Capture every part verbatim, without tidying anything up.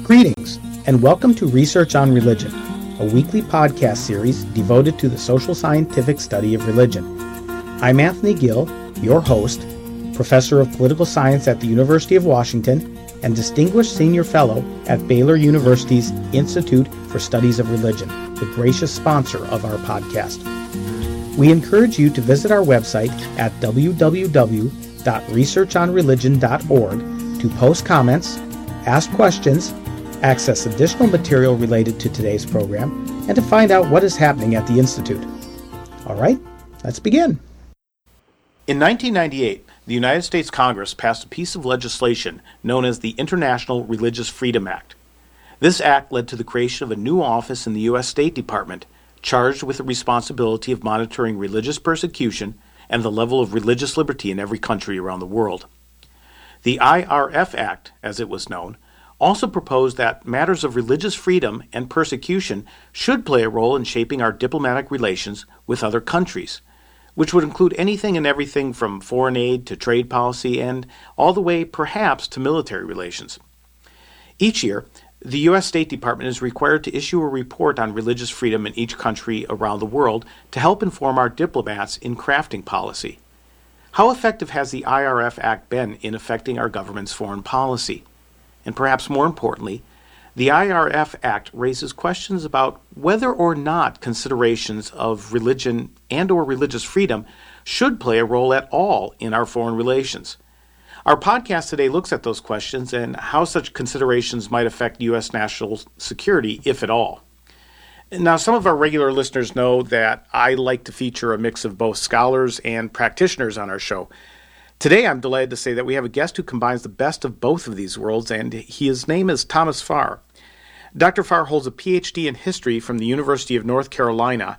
Greetings, and welcome to Research on Religion, a weekly podcast series devoted to the social scientific study of religion. I'm Anthony Gill, your host, Professor of Political Science at the University of Washington, and Distinguished Senior Fellow at Baylor University's Institute for Studies of Religion, the gracious sponsor of our podcast. We encourage you to visit our website at w w w dot research on religion dot org to post comments, ask questions, access additional material related to today's program, and to find out what is happening at the Institute. All right, let's begin. In nineteen ninety-eight, the United States Congress passed a piece of legislation known as the International Religious Freedom Act. This act led to the creation of a new office in the U S State Department charged with the responsibility of monitoring religious persecution and the level of religious liberty in every country around the world. The I R F Act, as it was known, also proposed that matters of religious freedom and persecution should play a role in shaping our diplomatic relations with other countries, which would include anything and everything from foreign aid to trade policy and all the way, perhaps, to military relations. Each year, the U S State Department is required to issue a report on religious freedom in each country around the world to help inform our diplomats in crafting policy. How effective has the I R F Act been in affecting our government's foreign policy? And perhaps more importantly, the I R F Act raises questions about whether or not considerations of religion and or religious freedom should play a role at all in our foreign relations. Our podcast today looks at those questions and how such considerations might affect U S national security, if at all. Now, some of our regular listeners know that I like to feature a mix of both scholars and practitioners on our show. Today, I'm delighted to say that we have a guest who combines the best of both of these worlds, and his name is Thomas Farr. Doctor Farr holds a P H D in history from the University of North Carolina,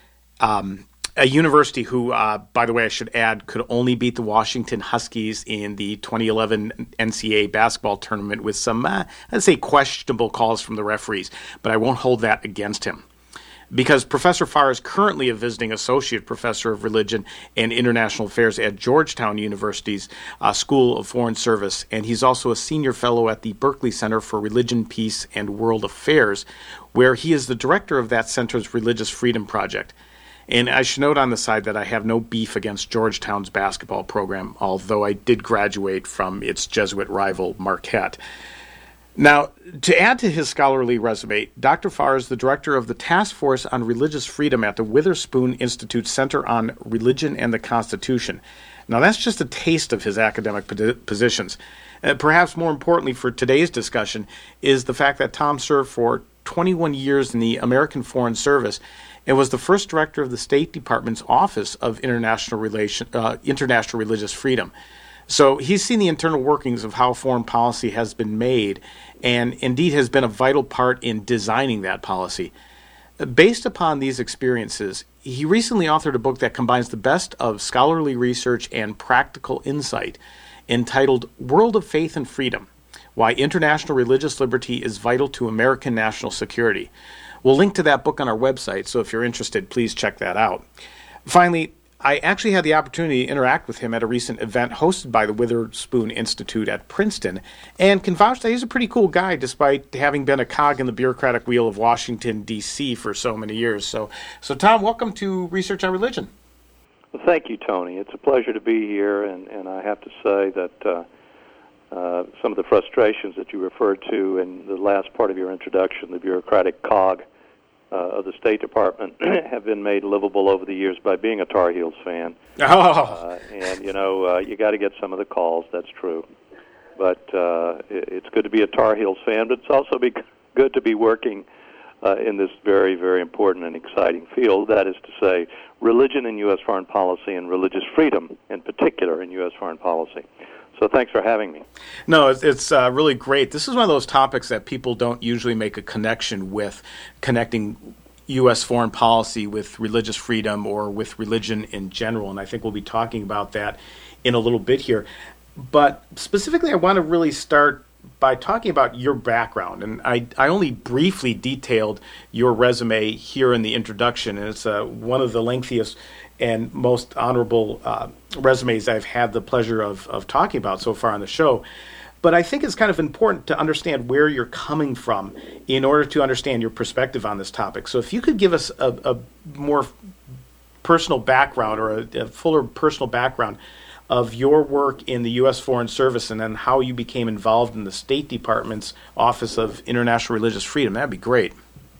um, a university who, uh, by the way, I should add, could only beat the Washington Huskies in the twenty eleven N C A A basketball tournament with some, uh, let's say, questionable calls from the referees, but I won't hold that against him. Because Professor Farr is currently a visiting associate professor of religion and international affairs at Georgetown University's uh, School of Foreign Service, and he's also a senior fellow at the Berkeley Center for Religion, Peace, and World Affairs, where he is the director of that center's Religious Freedom Project. And I should note on the side that I have no beef against Georgetown's basketball program, although I did graduate from its Jesuit rival, Marquette. Now, to add to his scholarly resume, Doctor Farr is the director of the Task Force on Religious Freedom at the Witherspoon Institute Center on Religion and the Constitution. Now, that's just a taste of his academic positions. Uh, perhaps more importantly for today's discussion is the fact that Tom served for twenty-one years in the American Foreign Service and was the first director of the State Department's Office of International Relation, uh, International Religious Freedom. So he's seen the internal workings of how foreign policy has been made and indeed has been a vital part in designing that policy. Based upon these experiences, he recently authored a book that combines the best of scholarly research and practical insight entitled World of Faith and Freedom: Why International Religious Liberty is Vital to American National Security. We'll link to that book on our website, so if you're interested, please check that out. Finally, I actually had the opportunity to interact with him at a recent event hosted by the Witherspoon Institute at Princeton, and can vouch that he's a pretty cool guy despite having been a cog in the bureaucratic wheel of Washington, D C for so many years. So, so Tom, welcome to Research on Religion. Well, thank you, Tony. It's a pleasure to be here, and, and I have to say that uh, uh, some of the frustrations that you referred to in the last part of your introduction, the bureaucratic cog, Uh, of the State Department, have been made livable over the years by being a Tar Heels fan. Oh. Uh, and, you know, uh, you got to get some of the calls, that's true. But uh, it, it's good to be a Tar Heels fan, but it's also be good to be working uh, in this very, very important and exciting field. That is to say, religion in U S foreign policy and religious freedom in particular in U S foreign policy. So thanks for having me. No, it's, it's uh, really great. This is one of those topics that people don't usually make a connection with, connecting U S foreign policy with religious freedom or with religion in general, and I think we'll be talking about that in a little bit here. But specifically, I want to really start by talking about your background, and I, I only briefly detailed your resume here in the introduction, and it's uh, one of the lengthiest and most honorable uh, resumes I've had the pleasure of, of talking about so far on the show. But I think it's kind of important to understand where you're coming from in order to understand your perspective on this topic. So if you could give us a, a more personal background or a, a fuller personal background of your work in the U S Foreign Service and then how you became involved in the State Department's Office of International Religious Freedom, that'd be great.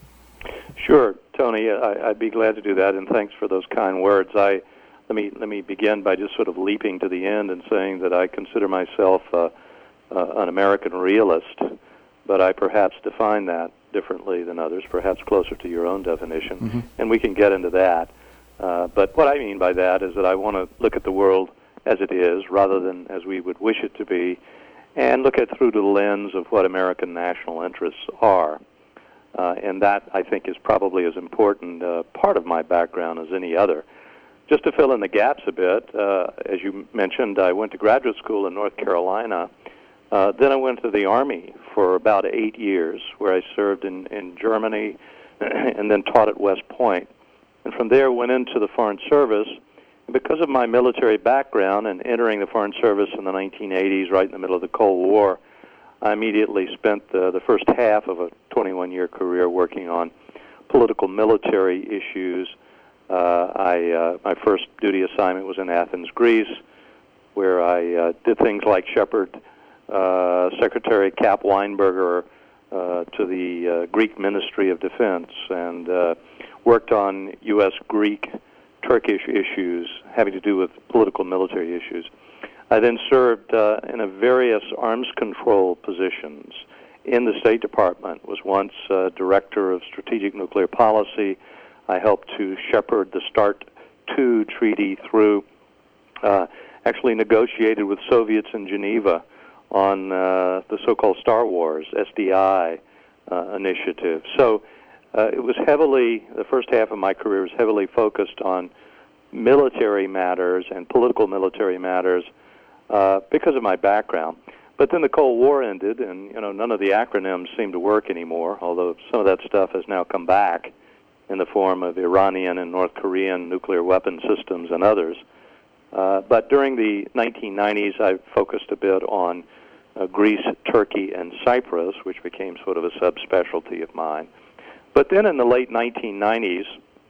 Sure, Tony, I, I'd be glad to do that, and thanks for those kind words. I let me let me begin by just sort of leaping to the end and saying that I consider myself uh, uh, an American realist, but I perhaps define that differently than others, perhaps closer to your own definition, mm-hmm. and we can get into that. Uh, but what I mean by that is that I want to look at the world as it is, rather than as we would wish it to be, and look at it through the lens of what American national interests are. Uh, and that, I think, is probably as important uh, part of my background as any other. Just to fill in the gaps a bit, uh, as you mentioned, I went to graduate school in North Carolina. Uh, then I went to the Army for about eight years, where I served in, in Germany and then taught at West Point. And from there went into the Foreign Service. Because of my military background and entering the Foreign Service in the nineteen eighties, right in the middle of the Cold War, I immediately spent uh, the first half of a twenty-one-year career working on political military issues. Uh, I, uh, my first duty assignment was in Athens, Greece, where I uh, did things like shepherd uh, Secretary Cap Weinberger uh, to the uh, Greek Ministry of Defense, and uh, worked on U S Greek Turkish issues having to do with political military issues. I then served uh, in a various arms control positions in the State Department, was once uh, Director of Strategic Nuclear Policy. I helped to shepherd the START two treaty through, uh, actually negotiated with Soviets in Geneva on uh, the so-called Star Wars, S D I uh, initiative. So Uh, it was heavily, the first half of my career was heavily focused on military matters and political military matters uh, because of my background. But then the Cold War ended, and you know none of the acronyms seemed to work anymore, although some of that stuff has now come back in the form of Iranian and North Korean nuclear weapon systems and others. Uh, but during the nineteen nineties, I focused a bit on uh, Greece, Turkey, and Cyprus, which became sort of a subspecialty of mine. But then in the late nineteen nineties,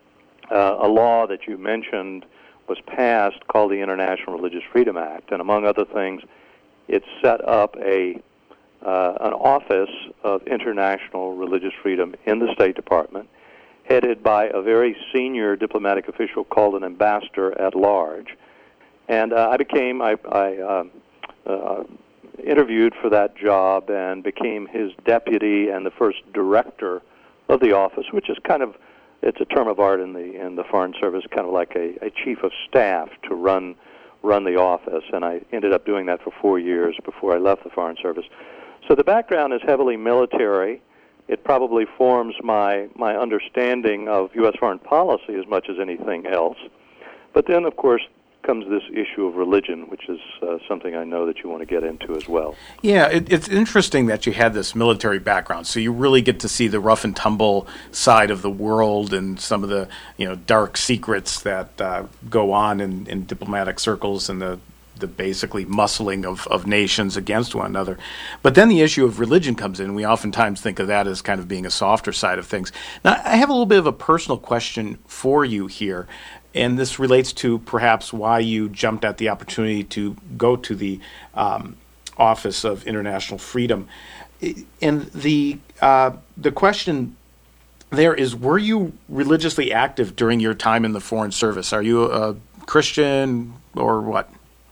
uh, a law that you mentioned was passed called the International Religious Freedom Act, and among other things, it set up a uh, an Office of International Religious Freedom in the State Department, headed by a very senior diplomatic official called an ambassador at large. And uh, I became, I, I uh, uh, interviewed for that job and became his deputy and the first director of the office, which is kind of, it's a term of art in the in the Foreign Service, kind of like a, a chief of staff to run run the office, and I ended up doing that for four years before I left the Foreign Service. So the background is heavily military. It probably forms my, my understanding of U S foreign policy as much as anything else. But then, of course, comes this issue of religion, which is uh, something I know that you want to get into as well. Yeah, it, it's interesting that you had this military background, so you really get to see the rough and tumble side of the world and some of the you know dark secrets that uh, go on in, in diplomatic circles and the the basically muscling of, of nations against one another. But then the issue of religion comes in. We oftentimes think of that as kind of being a softer side of things. Now, I have a little bit of a personal question for you here. And this relates to perhaps why you jumped at the opportunity to go to the um, Office of International Freedom. And the uh, the question there is, were you religiously active during your time in the Foreign Service? Are you a Christian or what?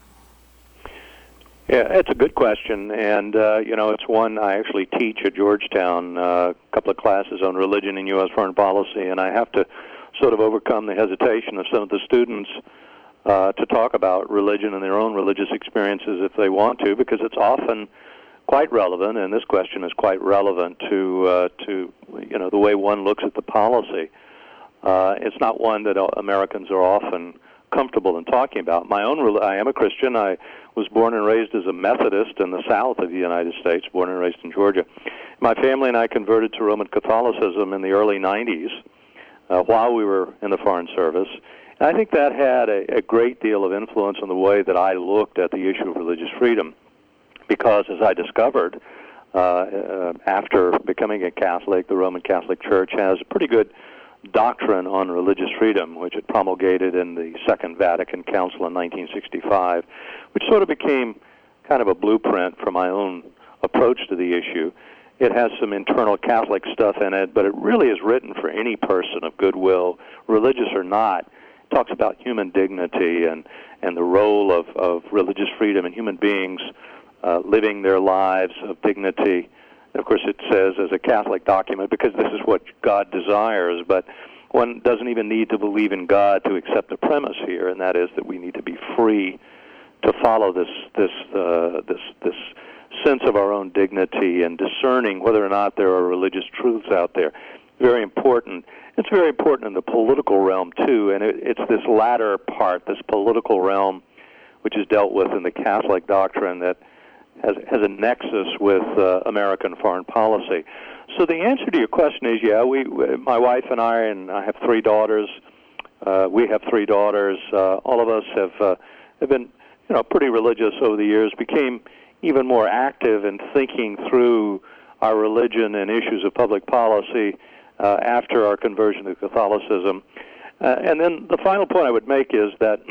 Yeah, it's a good question, and uh, you know, it's one I actually teach at Georgetown, uh, a couple of classes on religion and U S foreign policy, and I have to sort of overcome the hesitation of some of the students uh, to talk about religion and their own religious experiences if they want to, because it's often quite relevant, and this question is quite relevant to uh, to you know the way one looks at the policy. Uh, it's not one that Americans are often comfortable in talking about. My own, I am a Christian. I was born and raised as a Methodist in the south of the United States, born and raised in Georgia. My family and I converted to Roman Catholicism in the early nineties uh, while we were in the Foreign Service. And I think that had a, a great deal of influence on the way that I looked at the issue of religious freedom, because, as I discovered, uh, uh, after becoming a Catholic, the Roman Catholic Church has a pretty good doctrine on religious freedom, which it promulgated in the Second Vatican Council in nineteen sixty-five, which sort of became kind of a blueprint for my own approach to the issue. It has some internal Catholic stuff in it, but it really is written for any person of goodwill, religious or not. It talks about human dignity and, and the role of, of religious freedom in human beings uh, living their lives of dignity. And of course, it says as a Catholic document, because this is what God desires, but one doesn't even need to believe in God to accept the premise here, and that is that we need to be free to follow this this uh, this this sense of our own dignity and discerning whether or not there are religious truths out there. Very important. It's very important in the political realm, too, and it, it's this latter part, this political realm, which is dealt with in the Catholic doctrine that has, has a nexus with uh, American foreign policy. So the answer to your question is, yeah, we, my wife and I, and I have three daughters, uh, we have three daughters, uh, all of us have, uh, have been, you know, pretty religious over the years, became even more active in thinking through our religion and issues of public policy uh, after our conversion to Catholicism. Uh, and then the final point I would make is that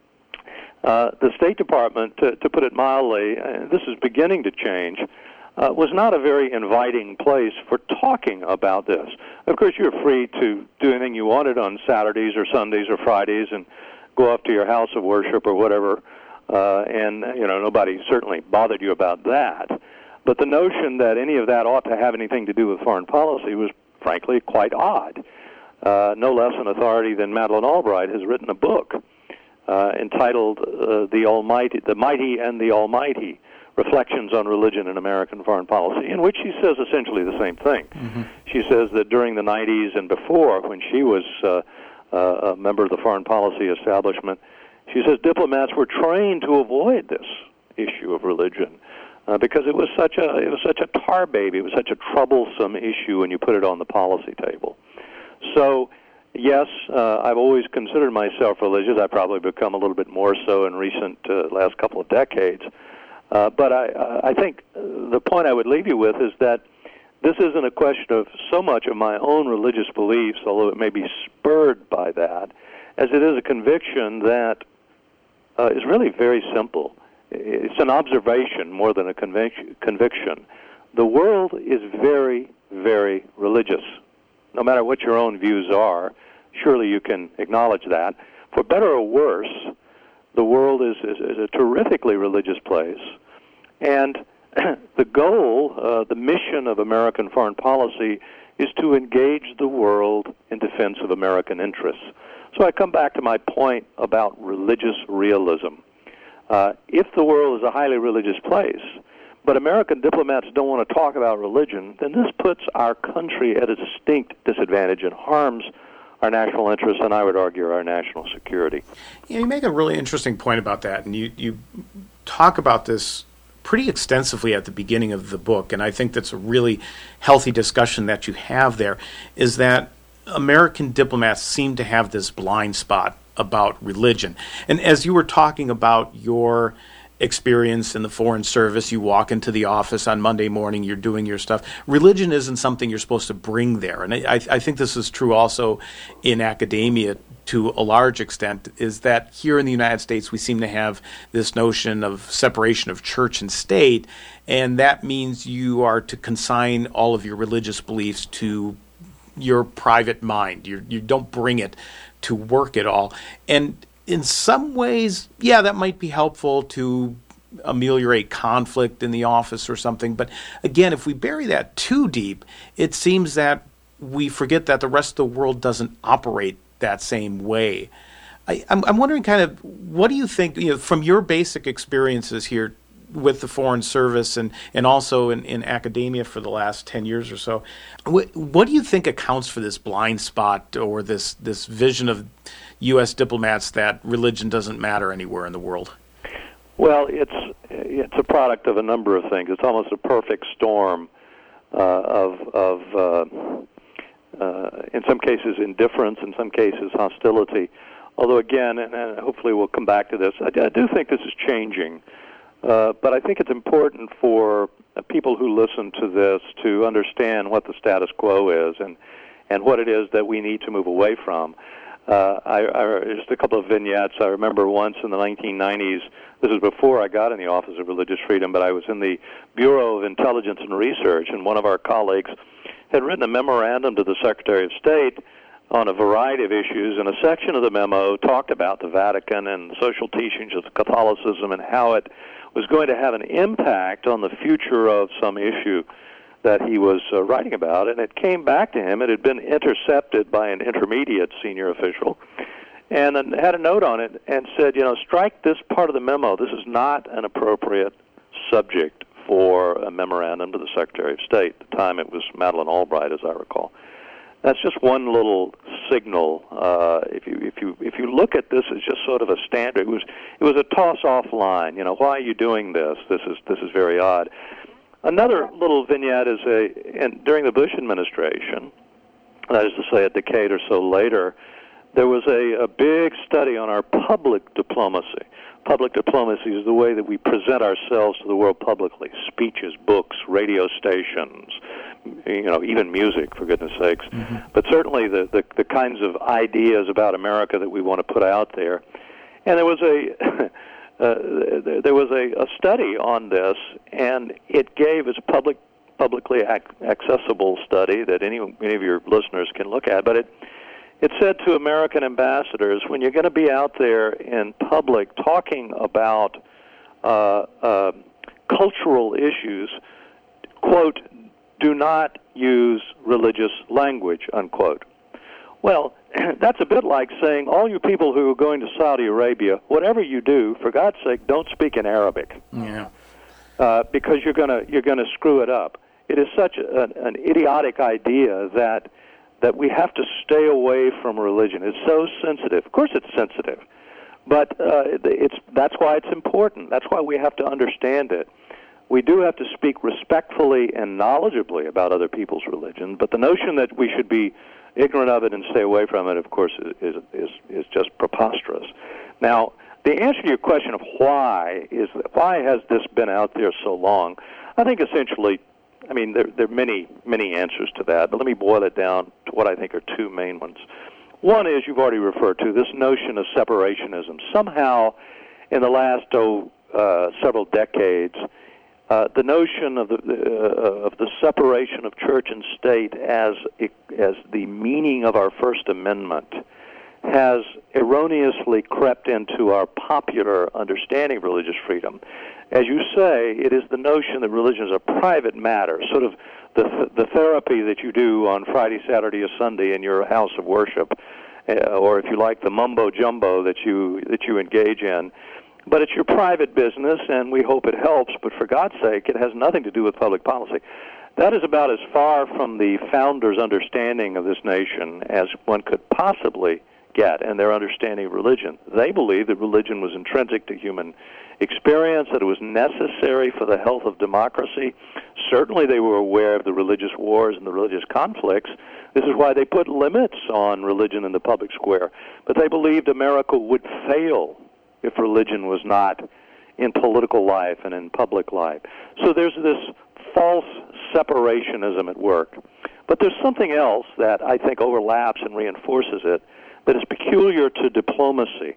uh, the State Department, to, to put it mildly, and this is beginning to change, uh, was not a very inviting place for talking about this. Of course, you're free to do anything you wanted on Saturdays or Sundays or Fridays and go off to your house of worship or whatever. Uh, and, you know, nobody certainly bothered you about that. But the notion that any of that ought to have anything to do with foreign policy was, frankly, quite odd. Uh, no less an authority than Madeleine Albright has written a book uh, entitled uh, "The Almighty, the Mighty and the Almighty: Reflections on Religion and American Foreign Policy," in which she says essentially the same thing. Mm-hmm. She says that during the nineties and before, when she was uh, uh, a member of the foreign policy establishment, she says diplomats were trained to avoid this issue of religion uh, because it was such a it was such a tar baby. It was such a troublesome issue when you put it on the policy table. So, yes, uh, I've always considered myself religious. I've probably become a little bit more so in recent uh, last couple of decades. Uh, but I uh, I think the point I would leave you with is that this isn't a question of so much of my own religious beliefs, although it may be spurred by that, as it is a conviction that Uh, is really very simple. It's an observation more than a convic- conviction. The world is very, very religious. No matter what your own views are, surely you can acknowledge that. For better or worse, the world is, is, is a terrifically religious place. And the goal, uh, the mission of American foreign policy is to engage the world in defense of American interests. So I come back to my point about religious realism. Uh, if the world is a highly religious place, but American diplomats don't want to talk about religion, then this puts our country at a distinct disadvantage and harms our national interests, and I would argue our national security. Yeah, you make a really interesting point about that, and you, you talk about this pretty extensively at the beginning of the book, and I think that's a really healthy discussion that you have there, is that American diplomats seem to have this blind spot about religion. And as you were talking about your experience in the Foreign Service, you walk into the office on Monday morning, you're doing your stuff. Religion isn't something you're supposed to bring there. And I, I think this is true also in academia to a large extent, is that here in the United States we seem to have this notion of separation of church and state, and that means you are to consign all of your religious beliefs to your private mind. You you don't bring it to work at all. And in some ways, yeah, that might be helpful to ameliorate conflict in the office or something. But again, if we bury that too deep, it seems that we forget that the rest of the world doesn't operate that same way. I, I'm, I'm wondering kind of, what do you think, you know, from your basic experiences here with the Foreign Service and, and also in, in academia for the last ten years or so, what, what do you think accounts for this blind spot or this, this vision of U S diplomats that religion doesn't matter anywhere in the world? Well, it's it's a product of a number of things. It's almost a perfect storm uh, of, of uh, uh, in some cases, indifference, in some cases, hostility. Although, again, and, and hopefully we'll come back to this, I, I do think this is changing. Uh, but I think it's important for people who listen to this to understand what the status quo is and, and what it is that we need to move away from. Uh, I, I, just a couple of vignettes. I remember once in the nineteen nineties, this is before I got in the Office of Religious Freedom, but I was in the Bureau of Intelligence and Research, and one of our colleagues had written a memorandum to the Secretary of State on a variety of issues, and a section of the memo talked about the Vatican and the social teachings of Catholicism and how it was going to have an impact on the future of some issue that he was uh, writing about, and it came back to him. It had been intercepted by an intermediate senior official, and then had a note on it and said, you know, strike this part of the memo. This is not an appropriate subject for a memorandum to the Secretary of State. At the time it was Madeleine Albright, as I recall. That's just one little signal. Uh, if you if you if you look at this as just sort of a standard, it was it was a toss-off line. You know, why are you doing this? This is this is very odd. Another little vignette is a and during the Bush administration, that is to say, a decade or so later, there was a, a big study on our public diplomacy. Public diplomacy is the way that we present ourselves to the world publicly: speeches, books, radio stations, you know, even music, for goodness sakes. Mm-hmm. But certainly the, the the kinds of ideas about America that we want to put out there. And there was a uh, there was a, a study on this, and it gave as a public publicly ac- accessible study that any any of your listeners can look at. But it it said to American ambassadors, when you're going to be out there in public talking about uh, uh, cultural issues, quote, do not use religious language, unquote. Well, that's a bit like saying, all you people who are going to Saudi Arabia, whatever you do, for God's sake, don't speak in Arabic. Yeah. Uh, because you're going to you're going to screw it up. It is such a, an, an idiotic idea that that we have to stay away from religion. It's so sensitive. Of course, it's sensitive, but uh, it's that's why it's important. That's why we have to understand it. We do have to speak respectfully and knowledgeably about other people's religion, but the notion that we should be ignorant of it and stay away from it, of course, is is is just preposterous. Now, the answer to your question of why is why has this been out there so long, I think essentially, I mean, there, there are many, many answers to that, but let me boil it down to what I think are two main ones. One is, you've already referred to, this notion of separationism. Somehow, in the last oh, uh, several decades, Uh, the notion of the uh, of the separation of church and state as as the meaning of our First Amendment has erroneously crept into our popular understanding of religious freedom. As you say, it is the notion that religion is a private matter, sort of the the therapy that you do on Friday, Saturday, or Sunday in your house of worship, uh, or if you like, the mumbo jumbo that you that you engage in. But it's your private business, and we hope it helps, but for God's sake, it has nothing to do with public policy. That is about as far from the founders' understanding of this nation as one could possibly get in their understanding of religion. They believed that religion was intrinsic to human experience, that it was necessary for the health of democracy. Certainly they were aware of the religious wars and the religious conflicts. This is why they put limits on religion in the public square. But they believed America would fail if religion was not in political life and in public life. So there's this false separationism at work. But there's something else that I think overlaps and reinforces it that is peculiar to diplomacy.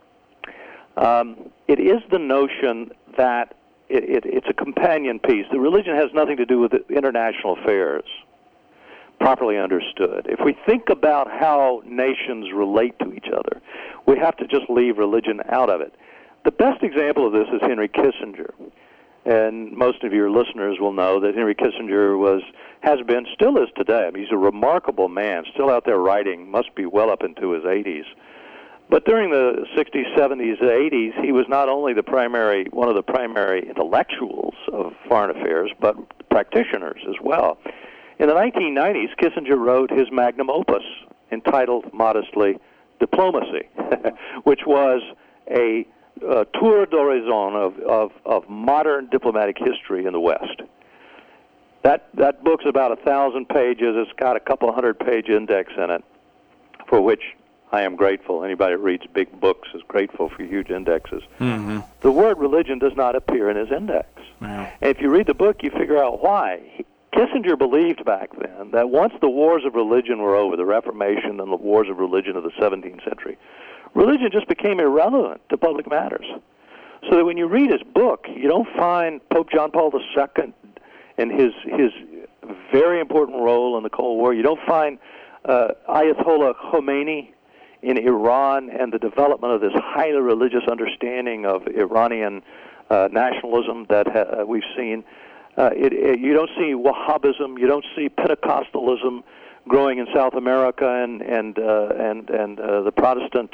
Um, it is the notion that it, it, it's a companion piece. The religion has nothing to do with international affairs, properly understood. If we think about how nations relate to each other, we have to just leave religion out of it. The best example of this is Henry Kissinger. And most of your listeners will know that Henry Kissinger was, has been, still is today. I mean, he's a remarkable man, still out there writing, must be well up into his eighties. But during the sixties, seventies, eighties, he was not only the primary, one of the primary intellectuals of foreign affairs, but practitioners as well. In the nineteen nineties, Kissinger wrote his magnum opus, entitled, modestly, Diplomacy, which was a uh, tour d'horizon of, of, of modern diplomatic history in the West. That that book's about a thousand pages. It's got a couple hundred page index in it, for which I am grateful. Anybody that reads big books is grateful for huge indexes. Mm-hmm. The word religion does not appear in his index. Wow. And if you read the book, you figure out why. He, Kissinger believed back then that once the wars of religion were over, the Reformation and the wars of religion of the seventeenth century, religion just became irrelevant to public matters. So that when you read his book, you don't find Pope John Paul the Second and his his very important role in the Cold War. You don't find uh, Ayatollah Khomeini in Iran and the development of this highly religious understanding of Iranian uh, nationalism that ha- uh, we've seen. Uh, it, it, you don't see Wahhabism. You don't see Pentecostalism growing in South America and and uh, and and uh, the Protestant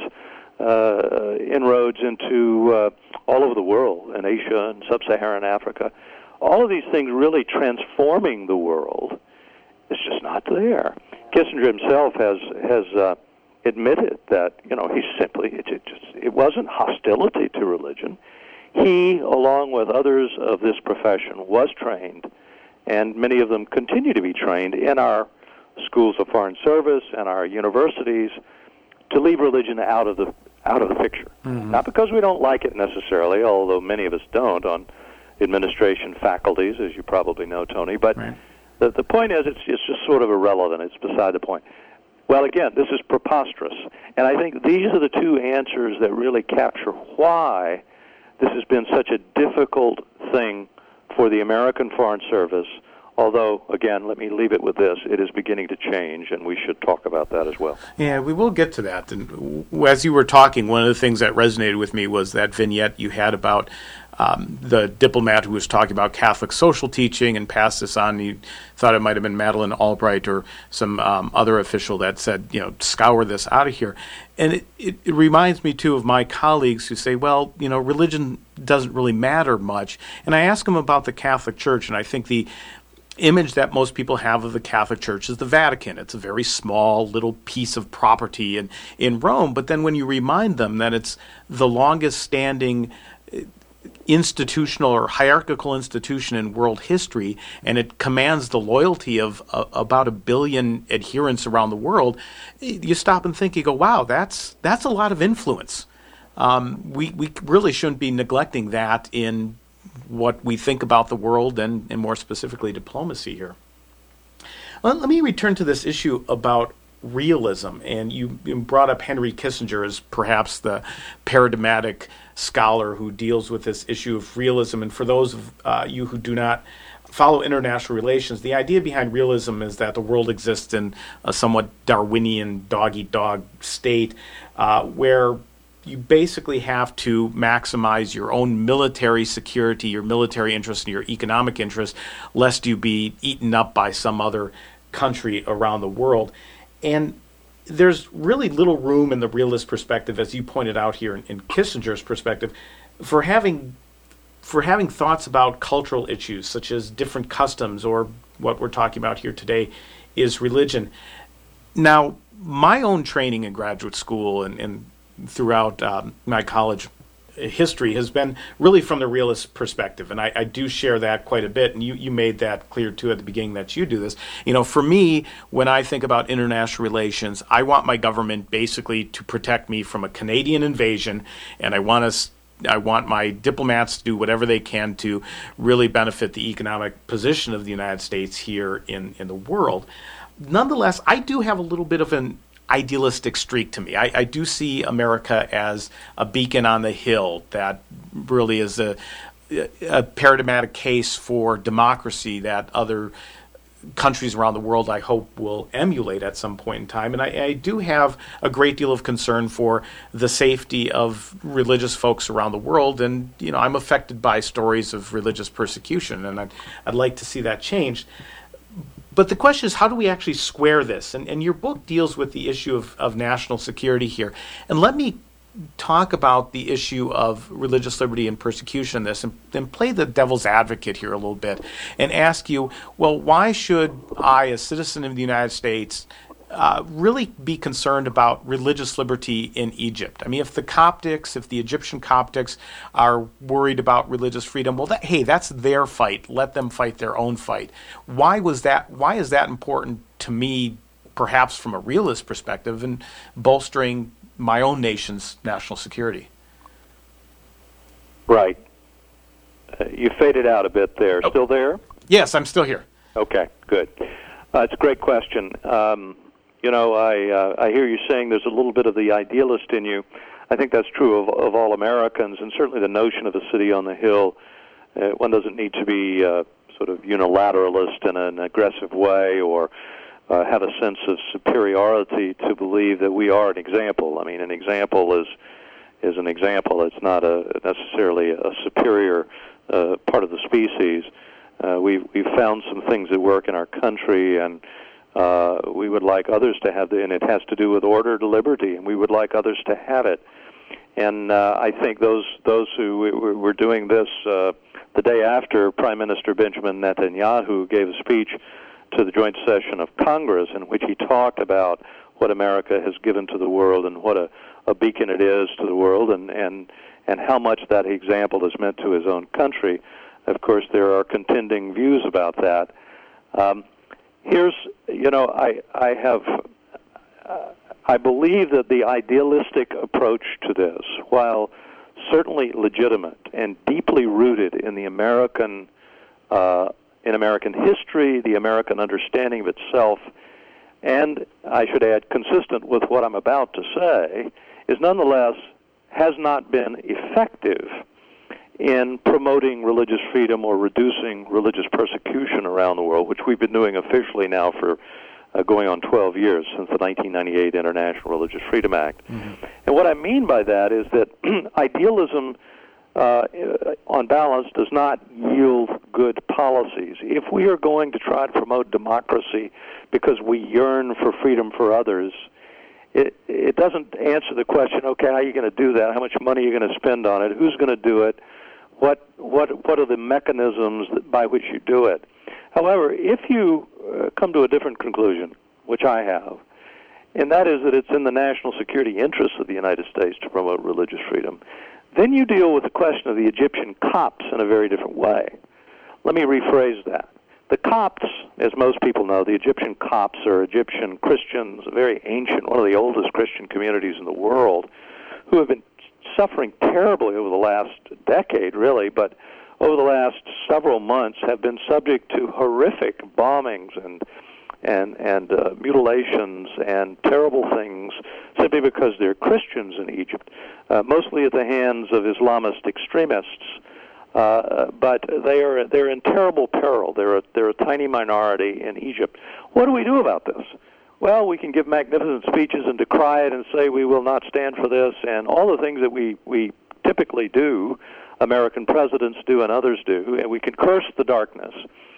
uh, inroads into uh, all over the world, in Asia and sub-Saharan Africa. All of these things really transforming the world is just not there. Kissinger himself has has uh, admitted that you know he simply it, it just it wasn't hostility to religion. He, along with others of this profession, was trained, and many of them continue to be trained in our schools of foreign service and our universities to leave religion out of the out of the picture. Mm-hmm. Not because we don't like it necessarily, although many of us don't on administration faculties, as you probably know, Tony. But right. the the point is, it's it's just sort of irrelevant. It's beside the point. Well, again, this is preposterous, and I think these are the two answers that really capture why this has been such a difficult thing for the American Foreign Service, although, again, let me leave it with this. It is beginning to change, and we should talk about that as well. Yeah, we will get to that. And as you were talking, one of the things that resonated with me was that vignette you had about um, the diplomat who was talking about Catholic social teaching and passed this on. You thought it might have been Madeleine Albright or some um, other official that said, you know, scour this out of here. And it, it, it reminds me, too, of my colleagues who say, well, you know, religion doesn't really matter much. And I ask them about the Catholic Church, and I think the image that most people have of the Catholic Church is the Vatican. It's a very small little piece of property in, in Rome. But then when you remind them that it's the longest standing institutional or hierarchical institution in world history, and it commands the loyalty of uh, about a billion adherents around the world, you stop and think, you go, wow, that's that's a lot of influence. Um, we, we really shouldn't be neglecting that in what we think about the world and, and more specifically diplomacy here. Well, let me return to this issue about realism, and you, you brought up Henry Kissinger as perhaps the paradigmatic scholar who deals with this issue of realism. And for those of uh, you who do not follow international relations, the idea behind realism is that the world exists in a somewhat Darwinian dog-eat-dog state uh, where you basically have to maximize your own military security, your military interest, and your economic interest, lest you be eaten up by some other country around the world. And there's really little room in the realist perspective, as you pointed out here in, in Kissinger's perspective, for having for having thoughts about cultural issues such as different customs, or what we're talking about here today is religion. Now, my own training in graduate school and, and throughout um, my college history has been really from the realist perspective, and I, I do share that quite a bit, and you, you made that clear too at the beginning that you do this. You know, for me, when I think about international relations, I want my government basically to protect me from a Canadian invasion, and I want us I want my diplomats to do whatever they can to really benefit the economic position of the United States here in, in the world. Nonetheless, I do have a little bit of an idealistic streak to me. I, I do see America as a beacon on the hill that really is a, a paradigmatic case for democracy that other countries around the world, I hope, will emulate at some point in time. And I, I do have a great deal of concern for the safety of religious folks around the world. And, you know, I'm affected by stories of religious persecution, and I'd, I'd like to see that changed. But the question is, how do we actually square this? And, and your book deals with the issue of, of national security here. And let me talk about the issue of religious liberty and persecution in this, and, and play the devil's advocate here a little bit and ask you, well, why should I, a citizen of the United States, uh, really be concerned about religious liberty in Egypt? I mean, if the Coptics, if the Egyptian Coptics are worried about religious freedom, well, that, hey, that's their fight. Let them fight their own fight. Why was that? Why is that important to me perhaps from a realist perspective, in bolstering my own nation's national security. Right. Uh, you faded out a bit there. Oh. Still there? Yes, I'm still here. Okay, good. Uh, it's a great question. Um, you know, I uh, I hear you saying there's a little bit of the idealist in you. I think that's true of, of all Americans, and certainly the notion of a city on the hill. Uh, one doesn't need to be uh, sort of unilateralist in an aggressive way, or uh, have a sense of superiority to believe that we are an example. I mean, an example is is an example. It's not a necessarily a superior uh, part of the species. Uh, we've, we've found some things that work in our country, and uh, we would like others to have the, and it has to do with order to liberty, and we would like others to have it. And uh, I think those those who were doing this uh, the day after Prime Minister Benjamin Netanyahu gave a speech to the joint session of Congress in which he talked about what America has given to the world and what a, a beacon it is to the world, and, and, and how much that example has meant to his own country. Of course, there are contending views about that. Um, here's, you know, I, I have... Uh, I believe that the idealistic approach to this, while certainly legitimate and deeply rooted in the American, uh, in American history, the American understanding of itself, and I should add, consistent with what I'm about to say, is nonetheless has not been effective in promoting religious freedom or reducing religious persecution around the world, which we've been doing officially now for Uh, going on twelve years, since the nineteen ninety-eight International Religious Freedom Act. Mm-hmm. And what I mean by that is that idealism, uh, on balance, does not yield good policies. If we are going to try to promote democracy because we yearn for freedom for others, it, it doesn't answer the question, okay, how are you going to do that? How much money are you going to spend on it? Who's going to do it? What, what, what are the mechanisms that, by which you do it? However, if you uh, come to a different conclusion, which I have, and that is that it's in the national security interests of the United States to promote religious freedom, then you deal with the question of the Egyptian Copts in a very different way. Let me rephrase that. The Copts, as most people know, the Egyptian Copts are Egyptian Christians, a very ancient, one of the oldest Christian communities in the world, who have been suffering terribly over the last decade, really, but over the last several months have been subject to horrific bombings and and and uh, mutilations and terrible things simply because they're Christians in Egypt, uh, mostly at the hands of Islamist extremists. Uh, but they are they're in terrible peril. They're a, they're a tiny minority in Egypt. What do we do about this? Well, we can give magnificent speeches and decry it and say we will not stand for this, and all the things that we we typically do. American presidents do and others do, and we can curse the darkness.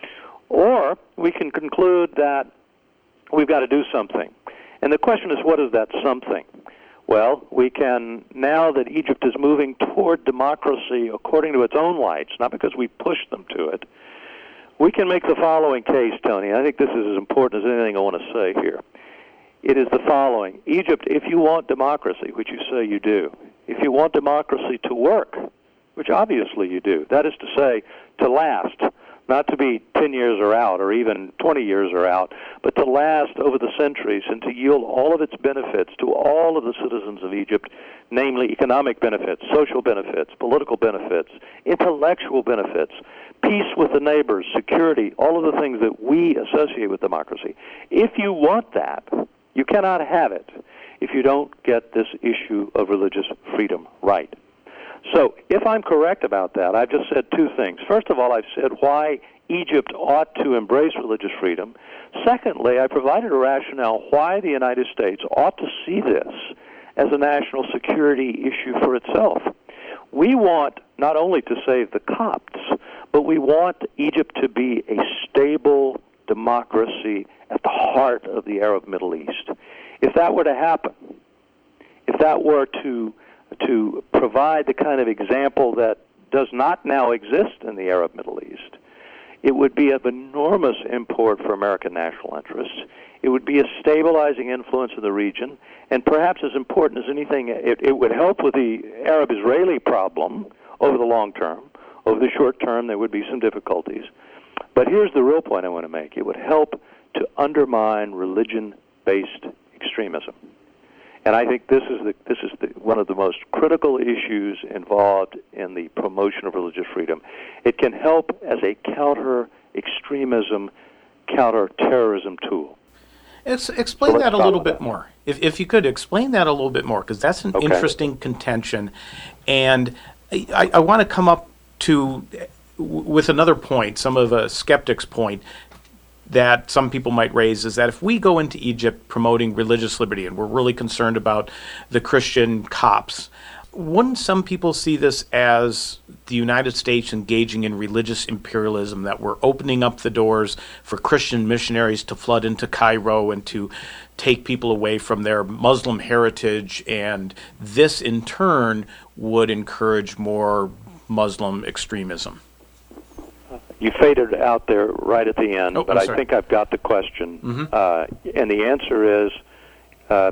Or we can conclude that we've got to do something. And the question is, what is that something? Well, we can, now that Egypt is moving toward democracy according to its own lights, not because we pushed them to it, we can make the following case, Tony. I think this is as important as anything I want to say here. It is the following. Egypt, if you want democracy, which you say you do, if you want democracy to work, which obviously you do. That is to say, to last, not to be ten years or out or even twenty years or out, but to last over the centuries and to yield all of its benefits to all of the citizens of Egypt, namely economic benefits, social benefits, political benefits, intellectual benefits, peace with the neighbors, security, all of the things that we associate with democracy. If you want that, you cannot have it if you don't get this issue of religious freedom right. So if I'm correct about that, I've just said two things. First of all, I've said why Egypt ought to embrace religious freedom. Secondly, I provided a rationale why the United States ought to see this as a national security issue for itself. We want not only to save the Copts, but we want Egypt to be a stable democracy at the heart of the Arab Middle East. If that were to happen, if that were to to provide the kind of example that does not now exist in the Arab Middle East, it would be of enormous import for American national interests. It would be a stabilizing influence in the region, and perhaps as important as anything, it, it would help with the Arab-Israeli problem over the long term. Over the short term, there would be some difficulties. But here's the real point I want to make. It would help to undermine religion religious-based extremism. And I think this is the, this is the, one of the most critical issues involved in the promotion of religious freedom. It can help as a counter-extremism, counter-terrorism tool. Ex- explain so that a little bit that. more. If if you could explain that a little bit more, because that's an okay. interesting contention. And I, I want to come up to, with another point, some of a skeptic's point, that some people might raise is that if we go into Egypt promoting religious liberty and we're really concerned about the Christian Copts, wouldn't some people see this as the United States engaging in religious imperialism, that we're opening up the doors for Christian missionaries to flood into Cairo and to take people away from their Muslim heritage, and this in turn would encourage more Muslim extremism? You faded out there right at the end, oh, but I'm I sorry. think I've got the question. Mm-hmm. Uh, and the answer is uh,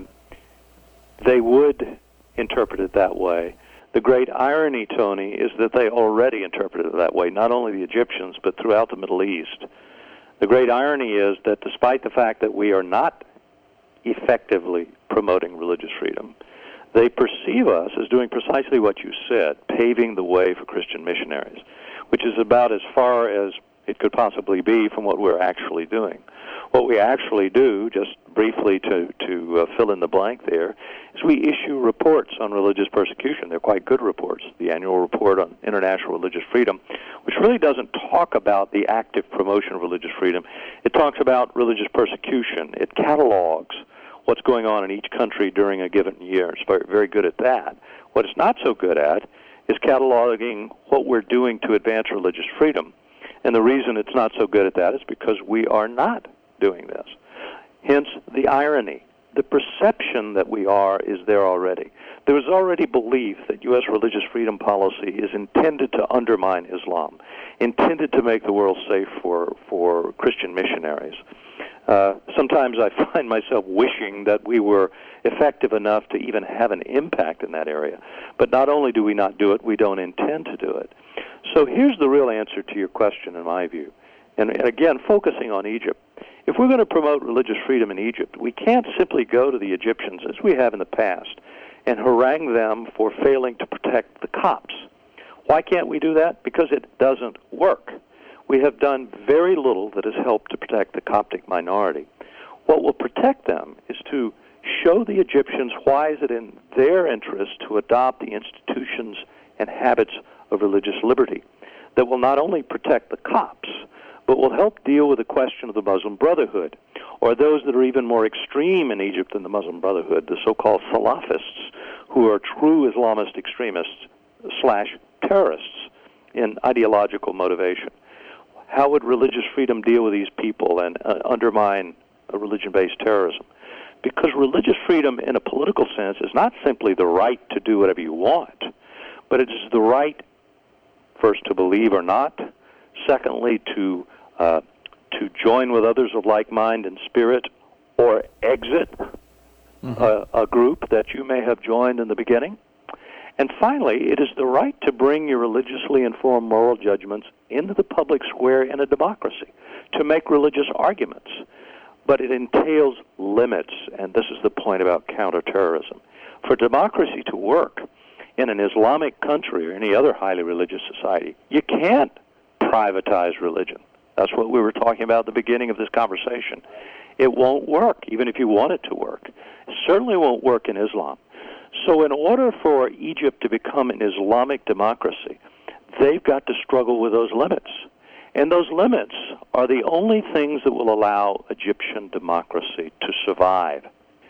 they would interpret it that way. The great irony, Tony, is that they already interpret it that way, not only the Egyptians, but throughout the Middle East. The great irony is that despite the fact that we are not effectively promoting religious freedom, they perceive us as doing precisely what you said, paving the way for Christian missionaries, which is about as far as it could possibly be from what we're actually doing. What we actually do, just briefly to, to uh, fill in the blank there, is we issue reports on religious persecution. They're quite good reports. The annual report on international religious freedom, which really doesn't talk about the active promotion of religious freedom. It talks about religious persecution. It catalogs what's going on in each country during a given year. It's very, very good at that. What it's not so good at is cataloging what we're doing to advance religious freedom. And the reason it's not so good at that is because we are not doing this. Hence the irony. The perception that we are is there already. There is already belief that U S religious freedom policy is intended to undermine Islam, intended to make the world safe for, for Christian missionaries. Uh, sometimes I find myself wishing that we were effective enough to even have an impact in that area. But not only do we not do it, we don't intend to do it. So here's the real answer to your question, in my view. And, and again, focusing on Egypt. If we're going to promote religious freedom in Egypt, we can't simply go to the Egyptians, as we have in the past, and harangue them for failing to protect the Copts. Why can't we do that? Because it doesn't work. We have done very little that has helped to protect the Coptic minority. What will protect them is to show the Egyptians why is it in their interest to adopt the institutions and habits of religious liberty that will not only protect the Copts, but will help deal with the question of the Muslim Brotherhood, or those that are even more extreme in Egypt than the Muslim Brotherhood, the so-called Salafists, who are true Islamist extremists slash terrorists in ideological motivation. How would religious freedom deal with these people and uh, undermine a religion-based terrorism? Because religious freedom in a political sense is not simply the right to do whatever you want, but it is the right, first, to believe or not, secondly, to uh, to join with others of like mind and spirit, or exit mm-hmm. a, a group that you may have joined in the beginning. And finally, it is the right to bring your religiously informed moral judgments into the public square in a democracy, to make religious arguments. But it entails limits, and this is the point about counterterrorism. For democracy to work in an Islamic country or any other highly religious society, you can't privatize religion. That's what we were talking about at the beginning of this conversation. It won't work, even if you want it to work. It certainly won't work in Islam. So in order for Egypt to become an Islamic democracy, they've got to struggle with those limits. And those limits are the only things that will allow Egyptian democracy to survive.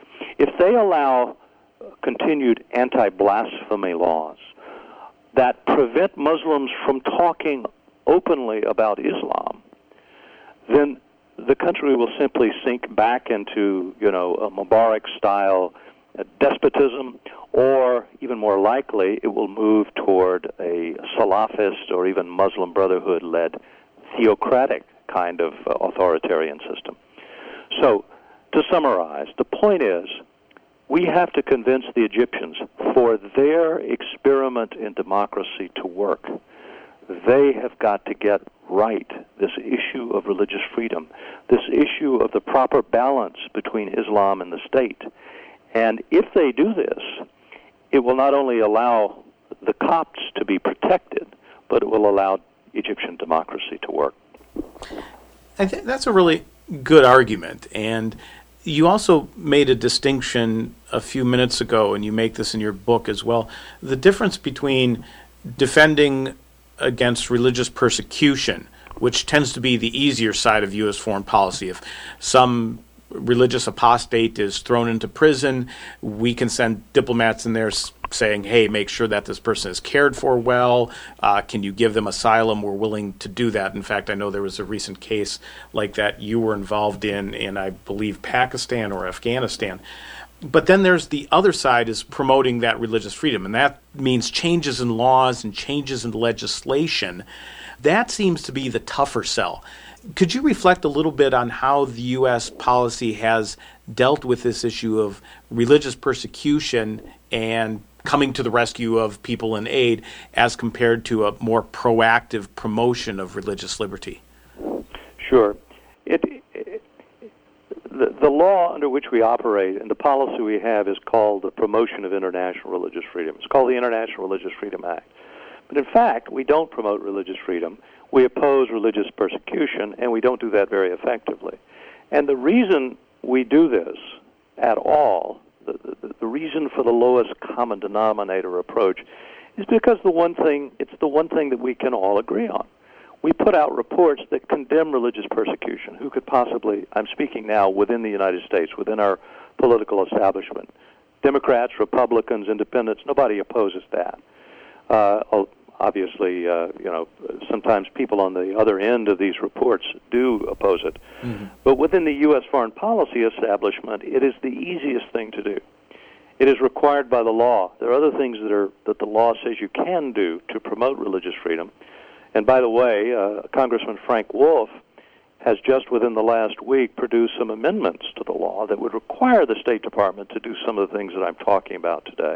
If they allow continued anti-blasphemy laws that prevent Muslims from talking openly about Islam, then the country will simply sink back into, you know, a Mubarak-style despotism, or even more likely, it will move toward a Salafist or even Muslim Brotherhood-led theocratic kind of uh, authoritarian system. So, to summarize, the point is, we have to convince the Egyptians for their experiment in democracy to work They have got to get right this issue of religious freedom, this issue of the proper balance between Islam and the state. And if they do this, it will not only allow the Copts to be protected, but it will allow Egyptian democracy to work. I think that's a really good argument. And you also made a distinction a few minutes ago, and you make this in your book as well, the difference between defending against religious persecution, which tends to be the easier side of U S foreign policy. If some religious apostate is thrown into prison, we can send diplomats in there saying, hey, make sure that this person is cared for well. Uh, can you give them asylum? We're willing to do that. In fact, I know there was a recent case like that you were involved in, in I believe Pakistan or Afghanistan. But then there's the other side, is promoting that religious freedom, and that means changes in laws and changes in legislation. That seems to be the tougher sell. Could you reflect a little bit on how the U S policy has dealt with this issue of religious persecution and coming to the rescue of people in aid as compared to a more proactive promotion of religious liberty? Sure. It, it, the, the law under which we operate and the policy we have is called the Promotion of International Religious Freedom. It's called the International Religious Freedom Act. But in fact, we don't promote religious freedom. We oppose religious persecution, and we don't do that very effectively. And the reason we do this at all, the, the, the reason for the lowest common denominator approach, is because the one thing, it's the one thing that we can all agree on. We put out reports that condemn religious persecution. Who could possibly, I'm speaking now within the United States, within our political establishment. Democrats, Republicans, Independents, nobody opposes that. Uh, Obviously, uh, you know, sometimes people on the other end of these reports do oppose it. Mm-hmm. But within the U S foreign policy establishment, it is the easiest thing to do. It is required by the law. There are other things that are that the law says you can do to promote religious freedom. And by the way, uh, Congressman Frank Wolf has just within the last week produced some amendments to the law that would require the State Department to do some of the things that I'm talking about today.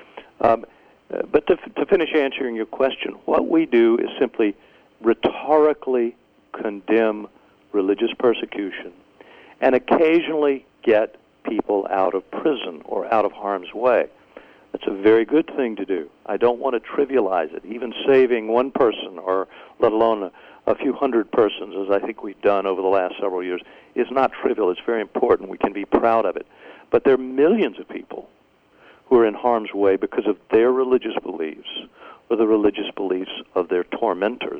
Um, Uh, but to, to finish answering your question, what we do is simply rhetorically condemn religious persecution and occasionally get people out of prison or out of harm's way. That's a very good thing to do. I don't want to trivialize it. Even saving one person, or let alone a, a few hundred persons, as I think we've done over the last several years, is not trivial. It's very important. We can be proud of it. But there are millions of people who are in harm's way because of their religious beliefs or the religious beliefs of their tormentors.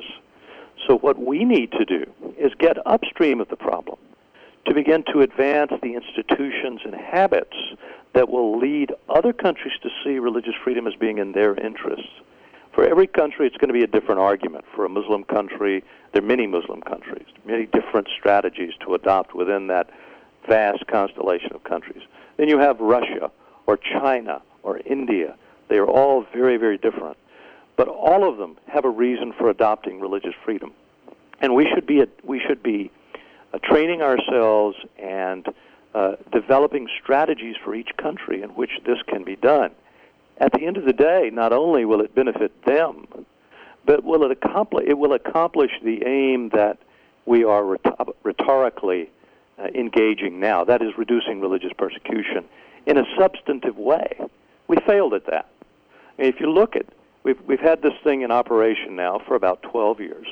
So what we need to do is get upstream of the problem, to begin to advance the institutions and habits that will lead other countries to see religious freedom as being in their interests. For every country, it's going to be a different argument. For a Muslim country, there are many Muslim countries, many different strategies to adopt within that vast constellation of countries. Then you have Russia, or China, or India. They are all very, very different. But all of them have a reason for adopting religious freedom. And we should be, a, we should be uh, training ourselves and uh, developing strategies for each country in which this can be done. At the end of the day, not only will it benefit them, but will it, accompli- it will accomplish the aim that we are rhet- rhetorically uh, engaging now, that is reducing religious persecution in a substantive way. We failed at that. I mean, if you look at, we've we've had this thing in operation now for about twelve years.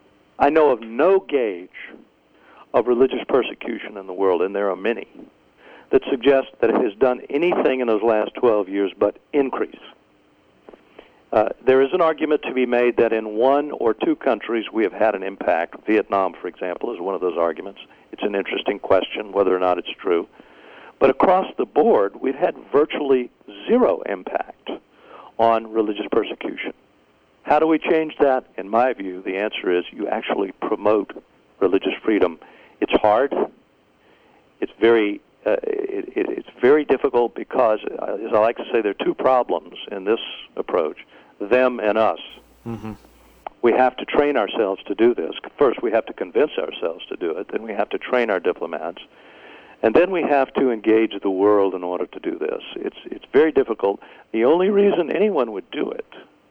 I know of no gauge of religious persecution in the world, and there are many, that suggest that it has done anything in those last twelve years but increase. Uh, there is an argument to be made that in one or two countries we have had an impact. Vietnam, for example, is one of those arguments. It's an interesting question whether or not it's true. But across the board, we've had virtually zero impact on religious persecution. How do we change that? In my view, the answer is you actually promote religious freedom. It's hard. It's very, uh, it, it, it's very difficult because, uh, as I like to say, there are two problems in this approach: them and us. Mm-hmm. We have to train ourselves to do this. First, we have to convince ourselves to do it. Then we have to train our diplomats. And then we have to engage the world in order to do this. It's it's very difficult. The only reason anyone would do it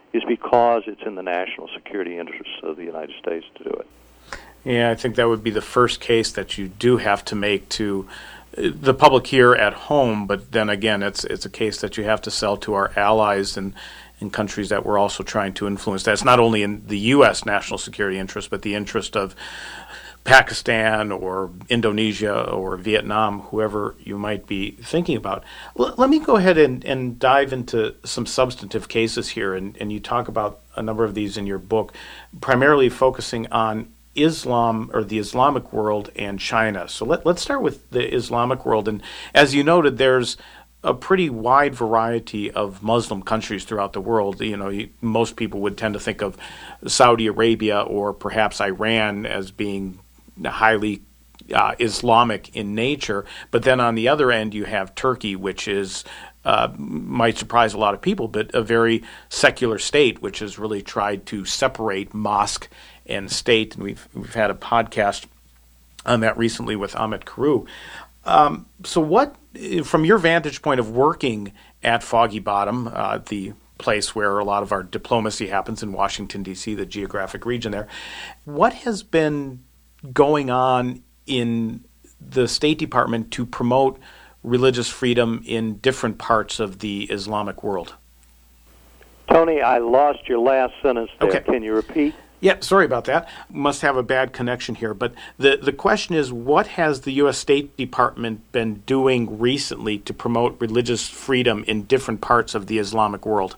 is because it's in the national security interests of the United States to do it. Yeah, I think that would be the first case that you do have to make to the public here at home, but then again, it's it's a case that you have to sell to our allies and in countries that we're also trying to influence. That's not only in the U S national security interest, but the interest of Pakistan or Indonesia or Vietnam, whoever you might be thinking about. L- let me go ahead and, and dive into some substantive cases here, and, and you talk about a number of these in your book, primarily focusing on Islam or the Islamic world and China. So let, let's start with the Islamic world. And as you noted, there's a pretty wide variety of Muslim countries throughout the world. You know, you, most people would tend to think of Saudi Arabia or perhaps Iran as being highly uh, Islamic in nature. But then on the other end, you have Turkey, which is uh, might surprise a lot of people, but a very secular state, which has really tried to separate mosque and state. And we've we've had a podcast on that recently with Amit Karu. Um, so what, from your vantage point of working at Foggy Bottom, uh, the place where a lot of our diplomacy happens in Washington, D C, the geographic region there, what has been going on in the State Department to promote religious freedom in different parts of the Islamic world? Tony, I lost your last sentence there. Okay. Can you repeat? Yeah, sorry about that. Must have a bad connection here. But the, the question is, what has the U S State Department been doing recently to promote religious freedom in different parts of the Islamic world?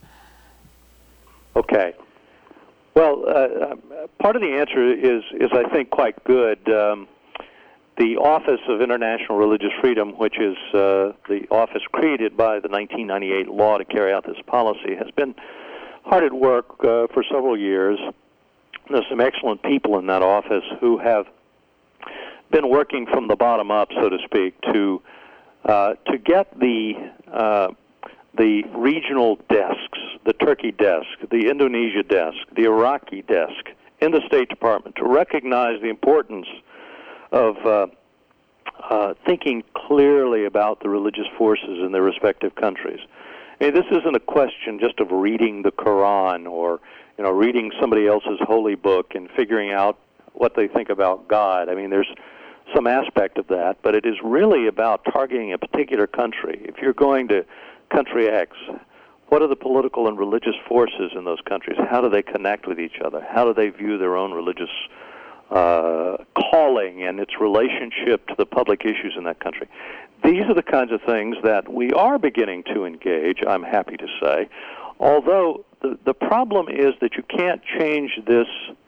Okay. Well, uh, part of the answer is, is I think, quite good. Um, the Office of International Religious Freedom, which is uh, the office created by the nineteen ninety-eight law to carry out this policy, has been hard at work uh, for several years. There's some excellent people in that office who have been working from the bottom up, so to speak, to uh, to get the uh, the regional desks, the Turkey desk, the Indonesia desk, the Iraqi desk in the State Department to recognize the importance of uh, uh, thinking clearly about the religious forces in their respective countries. I mean, this isn't a question just of reading the Quran or, you know, reading somebody else's holy book and figuring out what they think about God. I mean, there's some aspect of that, but it is really about targeting a particular country. If you're going to country X, what are the political and religious forces in those countries? How do they connect with each other? How do they view their own religious uh, calling and its relationship to the public issues in that country? These are the kinds of things that we are beginning to engage, I'm happy to say, although the, the problem is that you can't change this,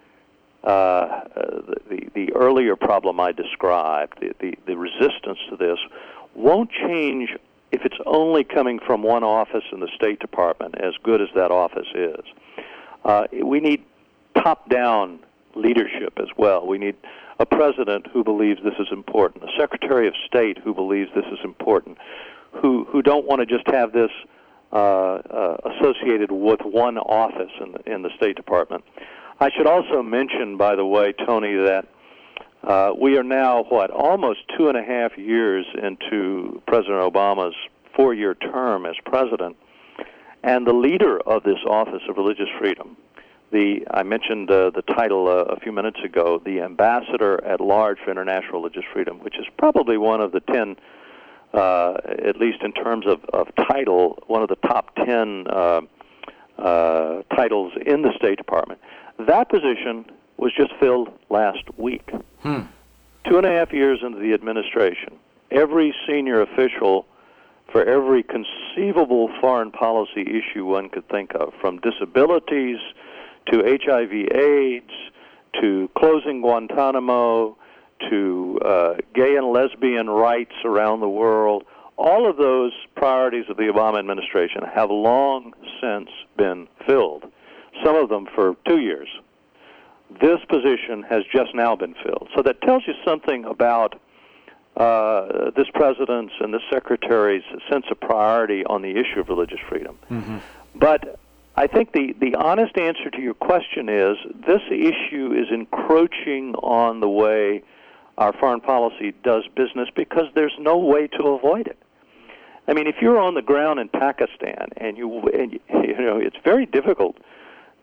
uh, the, the earlier problem I described, the, the, the resistance to this, won't change if it's only coming from one office in the State Department, as good as that office is. Uh, we need top-down leadership as well. We need a president who believes this is important, a secretary of state who believes this is important, who who don't want to just have this uh, uh, associated with one office in the, in the State Department. I should also mention, by the way, Tony, that uh, we are now, what, almost two and a half years into President Obama's four-year term as president, and the leader of this Office of Religious Freedom, The, I mentioned uh, the title uh, a few minutes ago, the Ambassador at Large for International Religious Freedom, which is probably one of the ten, uh, at least in terms of, of title, one of the top ten uh, uh, titles in the State Department. That position was just filled last week. Hmm. Two and a half years into the administration, every senior official for every conceivable foreign policy issue one could think of, from disabilities to H I V AIDS, to closing Guantanamo, to uh, gay and lesbian rights around the world, all of those priorities of the Obama administration have long since been filled, some of them for two years. This position has just now been filled. So that tells you something about uh, this president's and this secretary's sense of priority on the issue of religious freedom. Mm-hmm. But I think the, the honest answer to your question is this issue is encroaching on the way our foreign policy does business because there's no way to avoid it. I mean, if you're on the ground in Pakistan and you, and you, you know, it's very difficult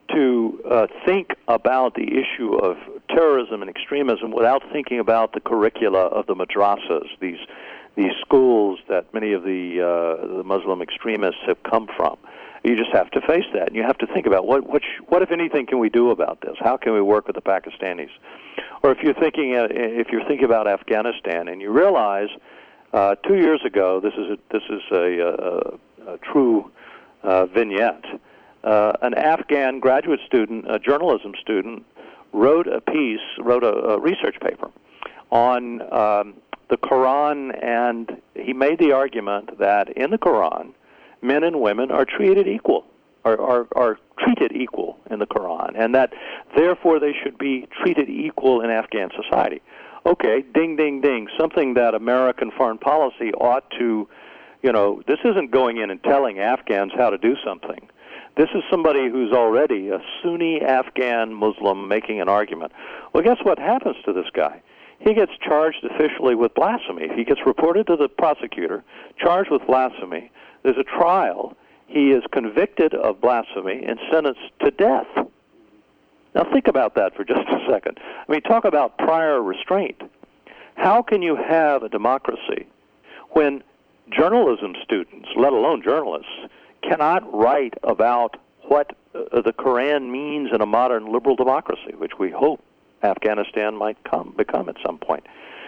to uh, think about the issue of terrorism and extremism without thinking about the curricula of the madrasas, these these schools that many of the uh, the Muslim extremists have come from. You just have to face that, and you have to think about what what sh- what if anything can we do about this? How can we work with the Pakistanis? Or if you're thinking uh, if you're thinking about Afghanistan, and you realize uh, two years ago, this is a, this is a, a, a true uh, vignette. Uh, an Afghan graduate student, a journalism student, wrote a piece, wrote a, a research paper on um, the Quran, and he made the argument that in the Quran, men and women are treated equal, are, are, are treated equal in the Quran, and that therefore they should be treated equal in Afghan society. Okay, ding, ding, ding, something that American foreign policy ought to, you know, this isn't going in and telling Afghans how to do something. This is somebody who's already a Sunni Afghan Muslim making an argument. Well, guess what happens to this guy? He gets charged officially with blasphemy. He gets reported to the prosecutor, charged with blasphemy. There's a trial. He is convicted of blasphemy and sentenced to death. Now think about that for just a second. I mean, talk about prior restraint. How can you have a democracy when journalism students, let alone journalists, cannot write about what uh, the Quran means in a modern liberal democracy, which we hope Afghanistan might come become at some point?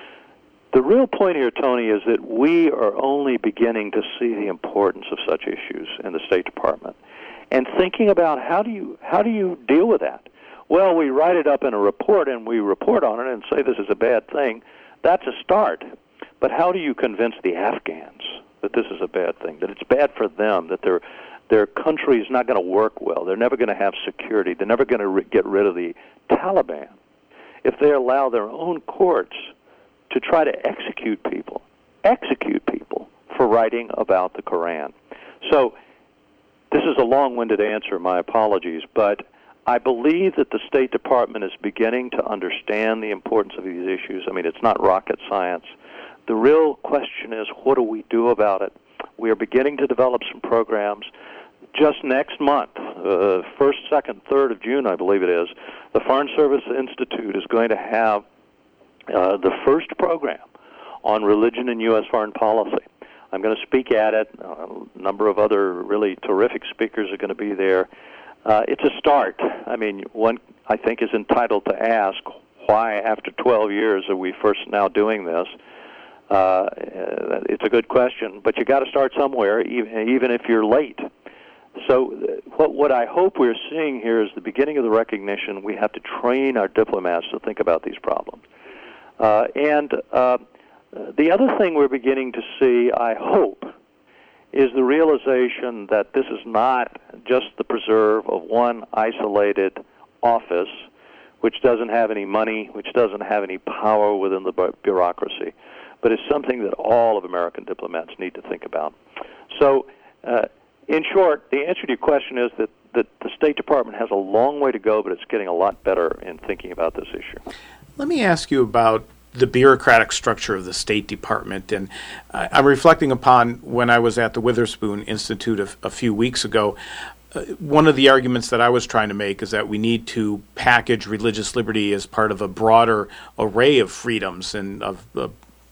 The real point here, Tony, is that we are only beginning to see the importance of such issues in the State Department, and thinking about how do you how do you deal with that? Well, we write it up in a report and we report on it and say this is a bad thing. That's a start. But how do you convince the Afghans that this is a bad thing, that it's bad for them, that their their country is not going to work well, they're never going to have security, they're never going to re- get rid of the Taliban if they allow their own courts to try to execute people, execute people for writing about the Quran. So this is a long-winded answer, my apologies, but I believe that the State Department is beginning to understand the importance of these issues. I mean, it's not rocket science. The real question is, what do we do about it? We are beginning to develop some programs. Just next month, uh, first, second, third of June, I believe it is, the Foreign Service Institute is going to have uh, the first program on religion and U S foreign policy. I'm going to speak at it. A number of other really terrific speakers are going to be there. Uh, it's a start. I mean, one, I think, is entitled to ask, why after twelve years are we first now doing this? Uh, it's a good question, but you got to start somewhere, even, even if you're late. So what, what I hope we're seeing here is the beginning of the recognition we have to train our diplomats to think about these problems. Uh, and uh, the other thing we're beginning to see, I hope, is the realization that this is not just the preserve of one isolated office which doesn't have any money, which doesn't have any power within the bureaucracy, but it's something that all of American diplomats need to think about. So, uh, in short, the answer to your question is that, that the State Department has a long way to go, but it's getting a lot better in thinking about this issue. Let me ask you about the bureaucratic structure of the State Department. And uh, I'm reflecting upon when I was at the Witherspoon Institute a, a few weeks ago. Uh, one of the arguments that I was trying to make is that we need to package religious liberty as part of a broader array of freedoms and of uh,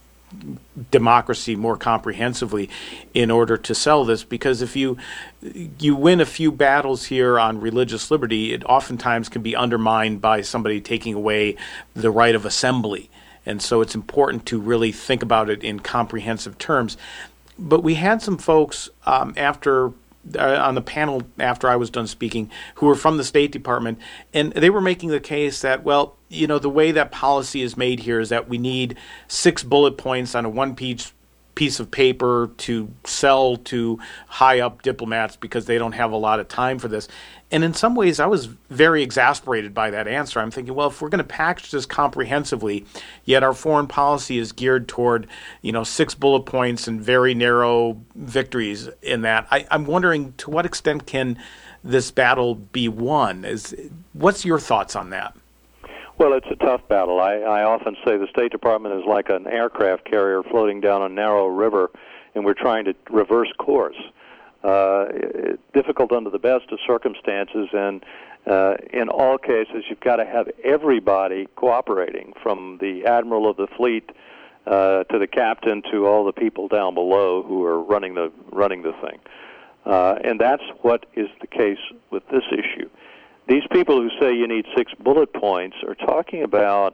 democracy more comprehensively in order to sell this, because if you you win a few battles here on religious liberty, it oftentimes can be undermined by somebody taking away the right of assembly. And so it's important to really think about it in comprehensive terms. But we had some folks um, after uh, on the panel after I was done speaking who were from the State Department, and they were making the case that, well, you know, the way that policy is made here is that we need six bullet points on a one-page piece of paper to sell to high-up diplomats because they don't have a lot of time for this. And in some ways, I was very exasperated by that answer. I'm thinking, well, if we're going to package this comprehensively, yet our foreign policy is geared toward, you know, six bullet points and very narrow victories in that, I, I'm wondering to what extent can this battle be won? Is what's your thoughts on that? Well, it's a tough battle. I, I often say the State Department is like an aircraft carrier floating down a narrow river, and we're trying to reverse course. Uh, difficult under the best of circumstances, and Uh, in all cases, you've got to have everybody cooperating, from the admiral of the fleet uh, to the captain to all the people down below who are running the running the thing. Uh, and that's what is the case with this issue. These people who say you need six bullet points are talking about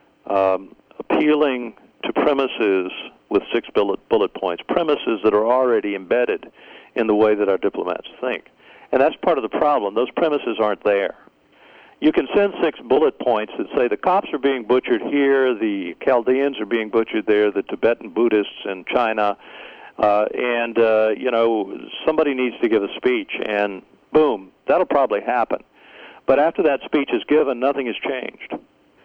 um, appealing to premises with six bullet, bullet points, premises that are already embedded in the way that our diplomats think. And that's part of the problem. Those premises aren't there. You can send six bullet points that say the Copts are being butchered here, the Chaldeans are being butchered there, the Tibetan Buddhists in China, uh, and, uh, you know, somebody needs to give a speech, and boom, that'll probably happen. But after that speech is given, nothing has changed.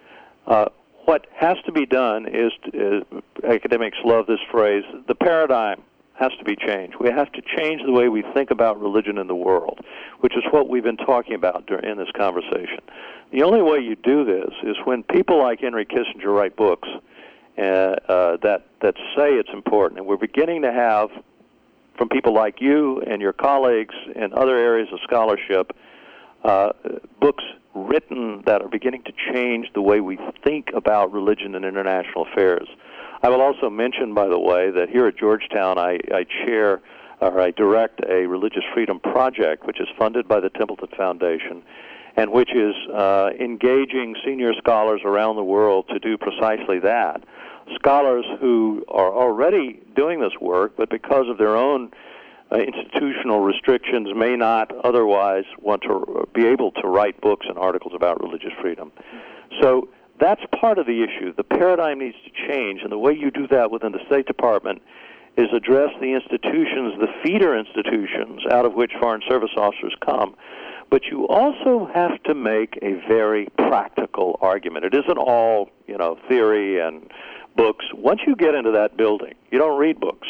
Uh, what has to be done is, is, academics love this phrase, the paradigm has to be changed. We have to change the way we think about religion in the world, which is what we've been talking about during, in this conversation. The only way you do this is when people like Henry Kissinger write books uh, uh, that, that say it's important. And we're beginning to have, from people like you and your colleagues in other areas of scholarship, uh, books written that are beginning to change the way we think about religion and international affairs. I will also mention, by the way, that here at Georgetown I, I chair or I direct a religious freedom project which is funded by the Templeton Foundation and which is uh, engaging senior scholars around the world to do precisely that. Scholars who are already doing this work, but because of their own uh, institutional restrictions may not otherwise want to be able to write books and articles about religious freedom. So that's part of the issue. The paradigm needs to change, and the way you do that within the State Department is address the institutions, the feeder institutions out of which Foreign Service officers come. But you also have to make a very practical argument. It isn't all, you know, theory and books. Once you get into that building, you don't read books.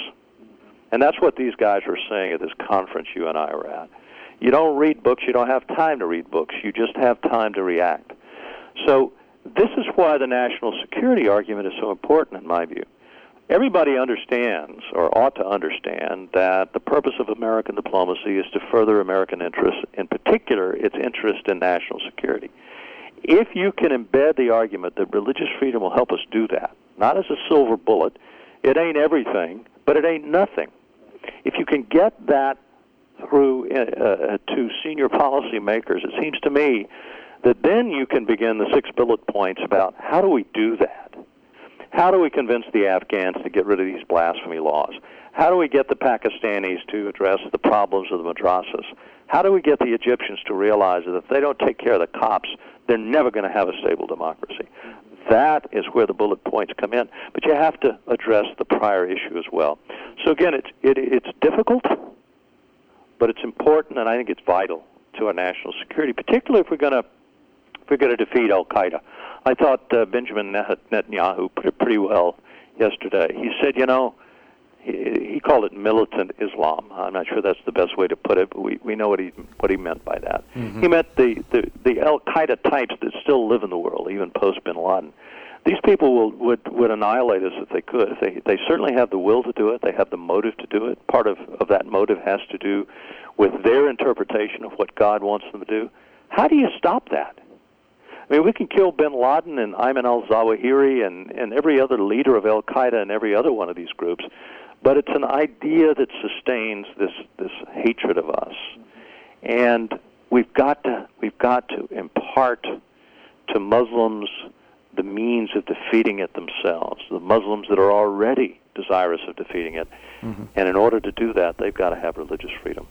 And that's what these guys were saying at this conference you and I were at. You don't read books. You don't have time to read books. You just have time to react. So this is why the national security argument is so important in my view. Everybody understands, or ought to understand, that the purpose of American diplomacy is to further American interests, in particular its interest in national security. If you can embed the argument that religious freedom will help us do that, not as a silver bullet, it ain't everything, but it ain't nothing. If you can get that through uh, to senior policymakers, it seems to me that then you can begin the six bullet points about how do we do that? How do we convince the Afghans to get rid of these blasphemy laws? How do we get the Pakistanis to address the problems of the madrasas? How do we get the Egyptians to realize that if they don't take care of the Copts, they're never going to have a stable democracy? That is where the bullet points come in. But you have to address the prior issue as well. So again, it's, it, it's difficult, but it's important, and I think it's vital to our national security, particularly if we're going to if we're going to defeat al-Qaeda. I thought uh, Benjamin Netanyahu put it pretty well yesterday. He said, you know, he, he called it militant Islam. I'm not sure that's the best way to put it, but we, we know what he what he meant by that. Mm-hmm. He meant the, the, the al-Qaeda types that still live in the world, even post-Bin Laden. These people will, would, would annihilate us if they could. If they, they certainly have the will to do it. They have the motive to do it. Part of, of that motive has to do with their interpretation of what God wants them to do. How do you stop that? I mean, we can kill bin Laden and Ayman al-Zawahiri and, and every other leader of al-Qaeda and every other one of these groups, but it's an idea that sustains this, this hatred of us. And we've got to we've got to impart to Muslims the means of defeating it themselves, the Muslims that are already desirous of defeating it. Mm-hmm. And in order to do that, they've got to have religious freedom.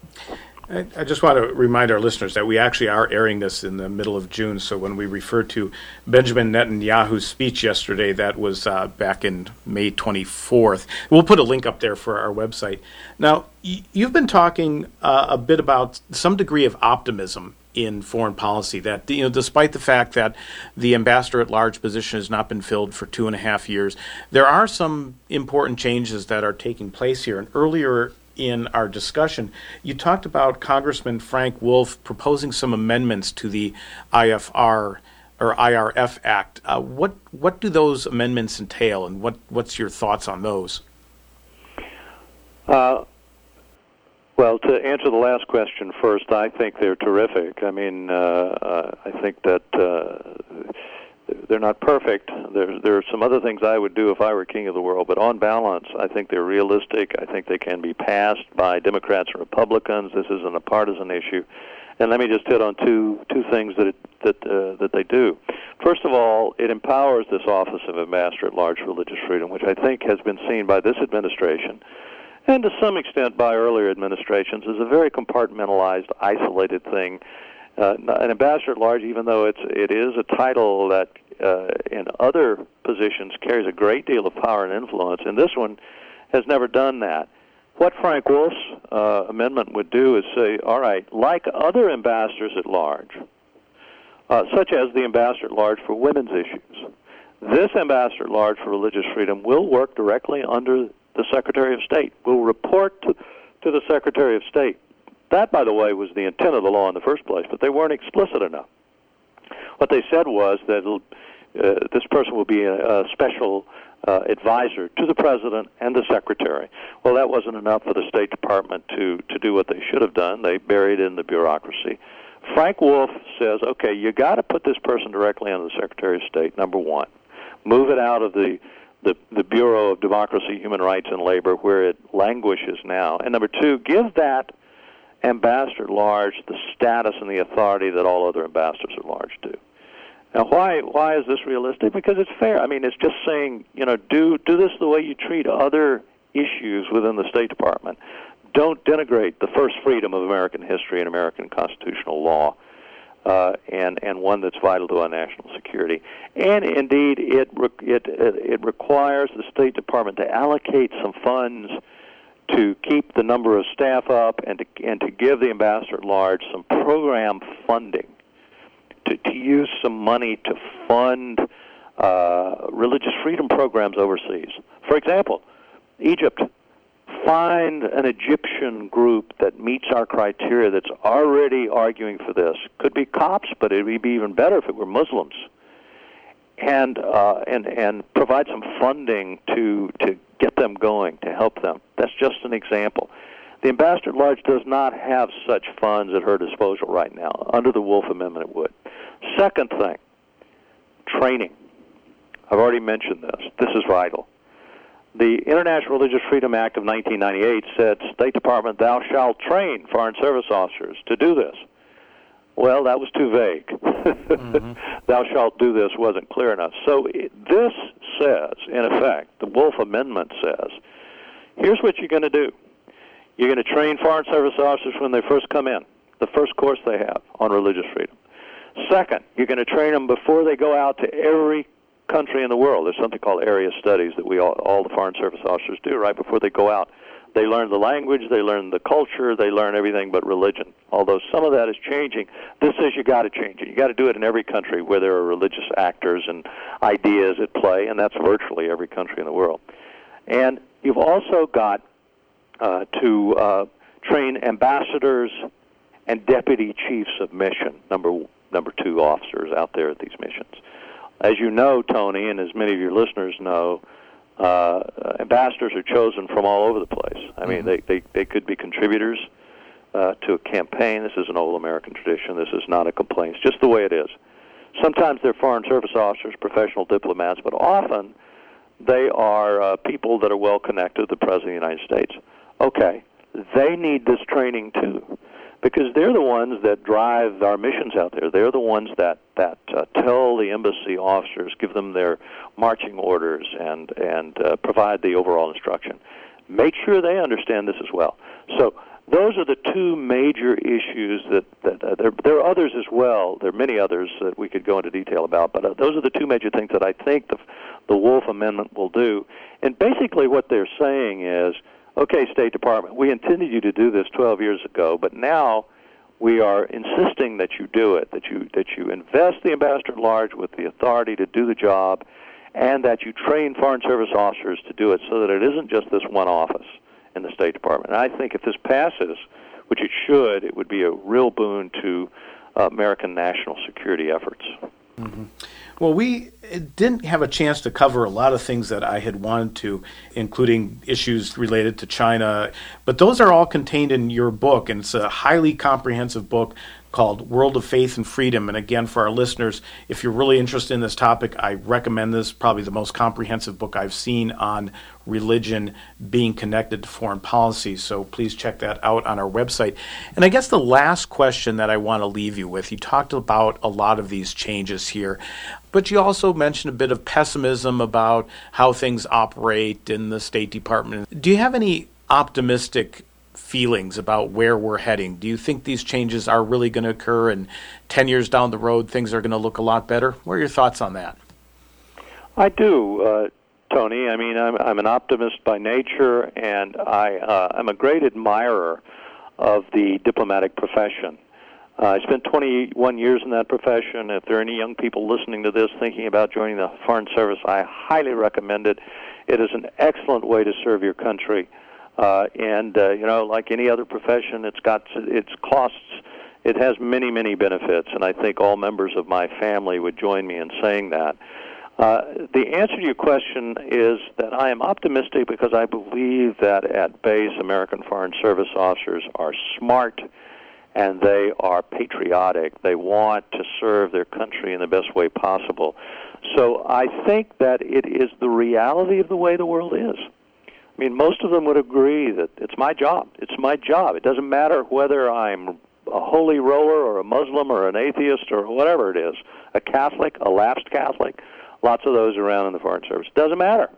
I just want to remind our listeners that we actually are airing this in the middle of June, so when we refer to Benjamin Netanyahu's speech yesterday, that was uh, back in May twenty-fourth. We'll put a link up there for our website. Now, y- you've been talking uh, a bit about some degree of optimism in foreign policy, that, you know, despite the fact that the ambassador-at-large position has not been filled for two and a half years, there are some important changes that are taking place here. And earlier in our discussion, you talked about Congressman Frank Wolf proposing some amendments to the I F R or I R F Act. Uh, what what do those amendments entail, and what, what's your thoughts on those? Uh, Well, to answer the last question first, I think they're terrific. I mean, uh, uh, I think that uh, they're not perfect. There, there are some other things I would do if I were king of the world, but on balance, I think they're realistic. I think they can be passed by Democrats and Republicans. This isn't a partisan issue. And let me just hit on two two things that it, that uh, that they do. First of all, it empowers this Office of Ambassador at Large for Religious Freedom, which I think has been seen by this administration and to some extent by earlier administrations as a very compartmentalized, isolated thing. Uh, an ambassador at large, even though it's it is a title that uh, in other positions carries a great deal of power and influence, and this one has never done that. What Frank Wolf's uh, amendment would do is say, all right, like other ambassadors at large, uh, such as the ambassador at large for women's issues, this ambassador at large for religious freedom will work directly under the Secretary of State, will report to, to the Secretary of State. That, by the way, was the intent of the law in the first place, but they weren't explicit enough. What they said was that uh, this person will be a, a special uh, advisor to the President and the Secretary. Well, that wasn't enough for the State Department to, to do what they should have done. They buried in the bureaucracy. Frank Wolf says, okay, you got to put this person directly under the Secretary of State, number one. Move it out of the The, the Bureau of Democracy, Human Rights, and Labor, where it languishes now. And number two, give that ambassador at large the status and the authority that all other ambassadors at large do. Now, why why is this realistic? Because it's fair. I mean, it's just saying, you know, do do this the way you treat other issues within the State Department. Don't denigrate the first freedom of American history and American constitutional law. Uh, and and one that's vital to our national security, and indeed it re- it it requires the State Department to allocate some funds to keep the number of staff up, and to and to give the ambassador at large some program funding, to to use some money to fund uh, religious freedom programs overseas. For example, Egypt. Find an Egyptian group that meets our criteria that's already arguing for this. Could be Copts, but it would be even better if it were Muslims. And uh, and and provide some funding to to get them going, to help them. That's just an example. The ambassador at large does not have such funds at her disposal right now. Under the Wolf Amendment, it would. Second thing, training. I've already mentioned this. This is vital. The International Religious Freedom Act of nineteen ninety-eight said, State Department, thou shalt train Foreign Service officers to do this. Well, that was too vague. Mm-hmm. Thou shalt do this wasn't clear enough. So it, this says, in effect, the Wolf Amendment says, here's what you're going to do. You're going to train Foreign Service officers when they first come in, the first course they have on religious freedom. Second, you're going to train them before they go out to every country in the world. There's something called area studies that we all, all the Foreign Service officers do right before they go out. They learn the language, they learn the culture, they learn everything but religion. Although some of that is changing, this says you got to change it. You got to do it in every country where there are religious actors and ideas at play, and that's virtually every country in the world. And you've also got uh, to uh, train ambassadors and deputy chiefs of mission, number number two officers out there at these missions. As you know, Tony, and as many of your listeners know, uh, ambassadors are chosen from all over the place. I mean, mm-hmm. they, they, they could be contributors uh, to a campaign. This is an old American tradition. This is not a complaint. It's just the way it is. Sometimes they're Foreign Service officers, professional diplomats, but often they are uh, people that are well connected to the President of the United States. Okay, they need this training too, because they're the ones that drive our missions out there. They're the ones that, that uh, tell the embassy officers, give them their marching orders, and, and uh, provide the overall instruction. Make sure they understand this as well. So those are the two major issues that, that uh, there, there are others as well. There are many others that we could go into detail about, but uh, those are the two major things that I think the, the Wolf Amendment will do. And basically what they're saying is, okay, State Department, we intended you to do this twelve years ago, but now we are insisting that you do it, that you that you invest the ambassador at large with the authority to do the job, and that you train Foreign Service officers to do it so that it isn't just this one office in the State Department. And I think if this passes, which it should, it would be a real boon to uh, American national security efforts. Mm-hmm. Well, we didn't have a chance to cover a lot of things that I had wanted to, including issues related to China, but those are all contained in your book, and it's a highly comprehensive book called World of Faith and Freedom. And again, for our listeners, if you're really interested in this topic, I recommend this, probably the most comprehensive book I've seen on religion being connected to foreign policy. So please check that out on our website. And I guess the last question that I want to leave you with, you talked about a lot of these changes here, but you also mentioned a bit of pessimism about how things operate in the State Department. Do you have any optimistic feelings about where we're heading? Do you think these changes are really going to occur and ten years down the road things are going to look a lot better? What are your thoughts on that? I do, uh, Tony. I mean, I'm, I'm an optimist by nature, and I, uh, I'm a great admirer of the diplomatic profession. Uh, I spent twenty-one years in that profession. If there are any young people listening to this thinking about joining the Foreign Service, I highly recommend it. It is an excellent way to serve your country. Uh, and, uh, you know, like any other profession, it's got its costs. It has many, many benefits, and I think all members of my family would join me in saying that. Uh, the answer to your question is that I am optimistic because I believe that at base American Foreign Service officers are smart and they are patriotic. They want to serve their country in the best way possible. So I think that it is the reality of the way the world is. I mean, most of them would agree that it's my job. It's my job. It doesn't matter whether I'm a holy roller or a Muslim or an atheist or whatever it is, a Catholic, a lapsed Catholic, lots of those around in the Foreign Service. Doesn't matter.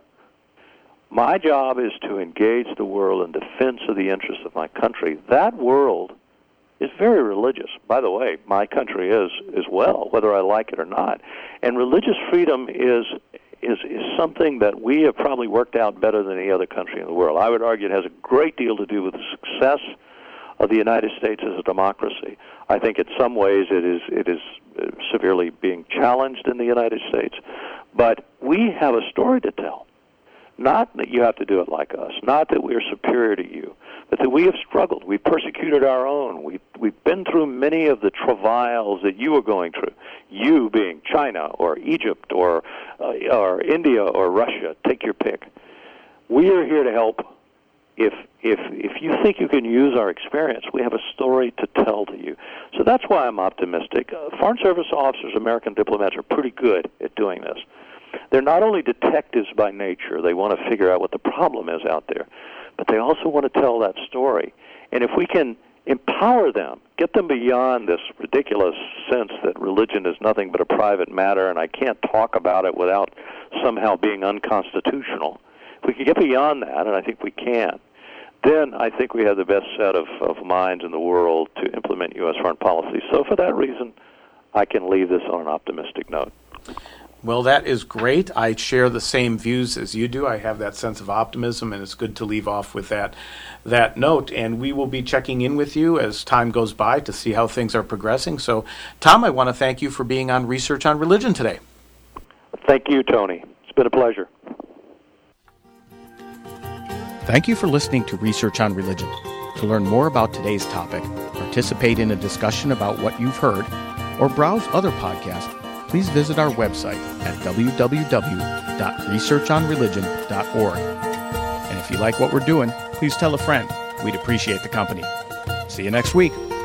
My job is to engage the world in defense of the interests of my country. That world is very religious. By the way, my country is as well, whether I like it or not. And religious freedom is Is, is something that we have probably worked out better than any other country in the world. I would argue it has a great deal to do with the success of the United States as a democracy. I think in some ways it is it is severely being challenged in the United States. But we have a story to tell. Not that you have to do it like us, not that we are superior to you, but that we have struggled. We've persecuted our own. We've, we've been through many of the travails that you are going through, you being China or Egypt or, uh, or India or Russia. Take your pick. We are here to help. If, if, if you think you can use our experience, we have a story to tell to you. So that's why I'm optimistic. Uh, Foreign Service officers, American diplomats, are pretty good at doing this. They're not only detectives by nature, they want to figure out what the problem is out there, but they also want to tell that story. And if we can empower them, get them beyond this ridiculous sense that religion is nothing but a private matter and I can't talk about it without somehow being unconstitutional. If we can get beyond that, and I think we can, then I think we have the best set of, of minds in the world to implement U S foreign policy. So for that reason, I can leave this on an optimistic note. Well, that is great. I share the same views as you do. I have that sense of optimism, and it's good to leave off with that that note. And we will be checking in with you as time goes by to see how things are progressing. So, Tom, I want to thank you for being on Research on Religion today. Thank you, Tony. It's been a pleasure. Thank you for listening to Research on Religion. To learn more about today's topic, participate in a discussion about what you've heard, or browse other podcasts, please visit our website at w w w dot research on religion dot org. And if you like what we're doing, please tell a friend. We'd appreciate the company. See you next week.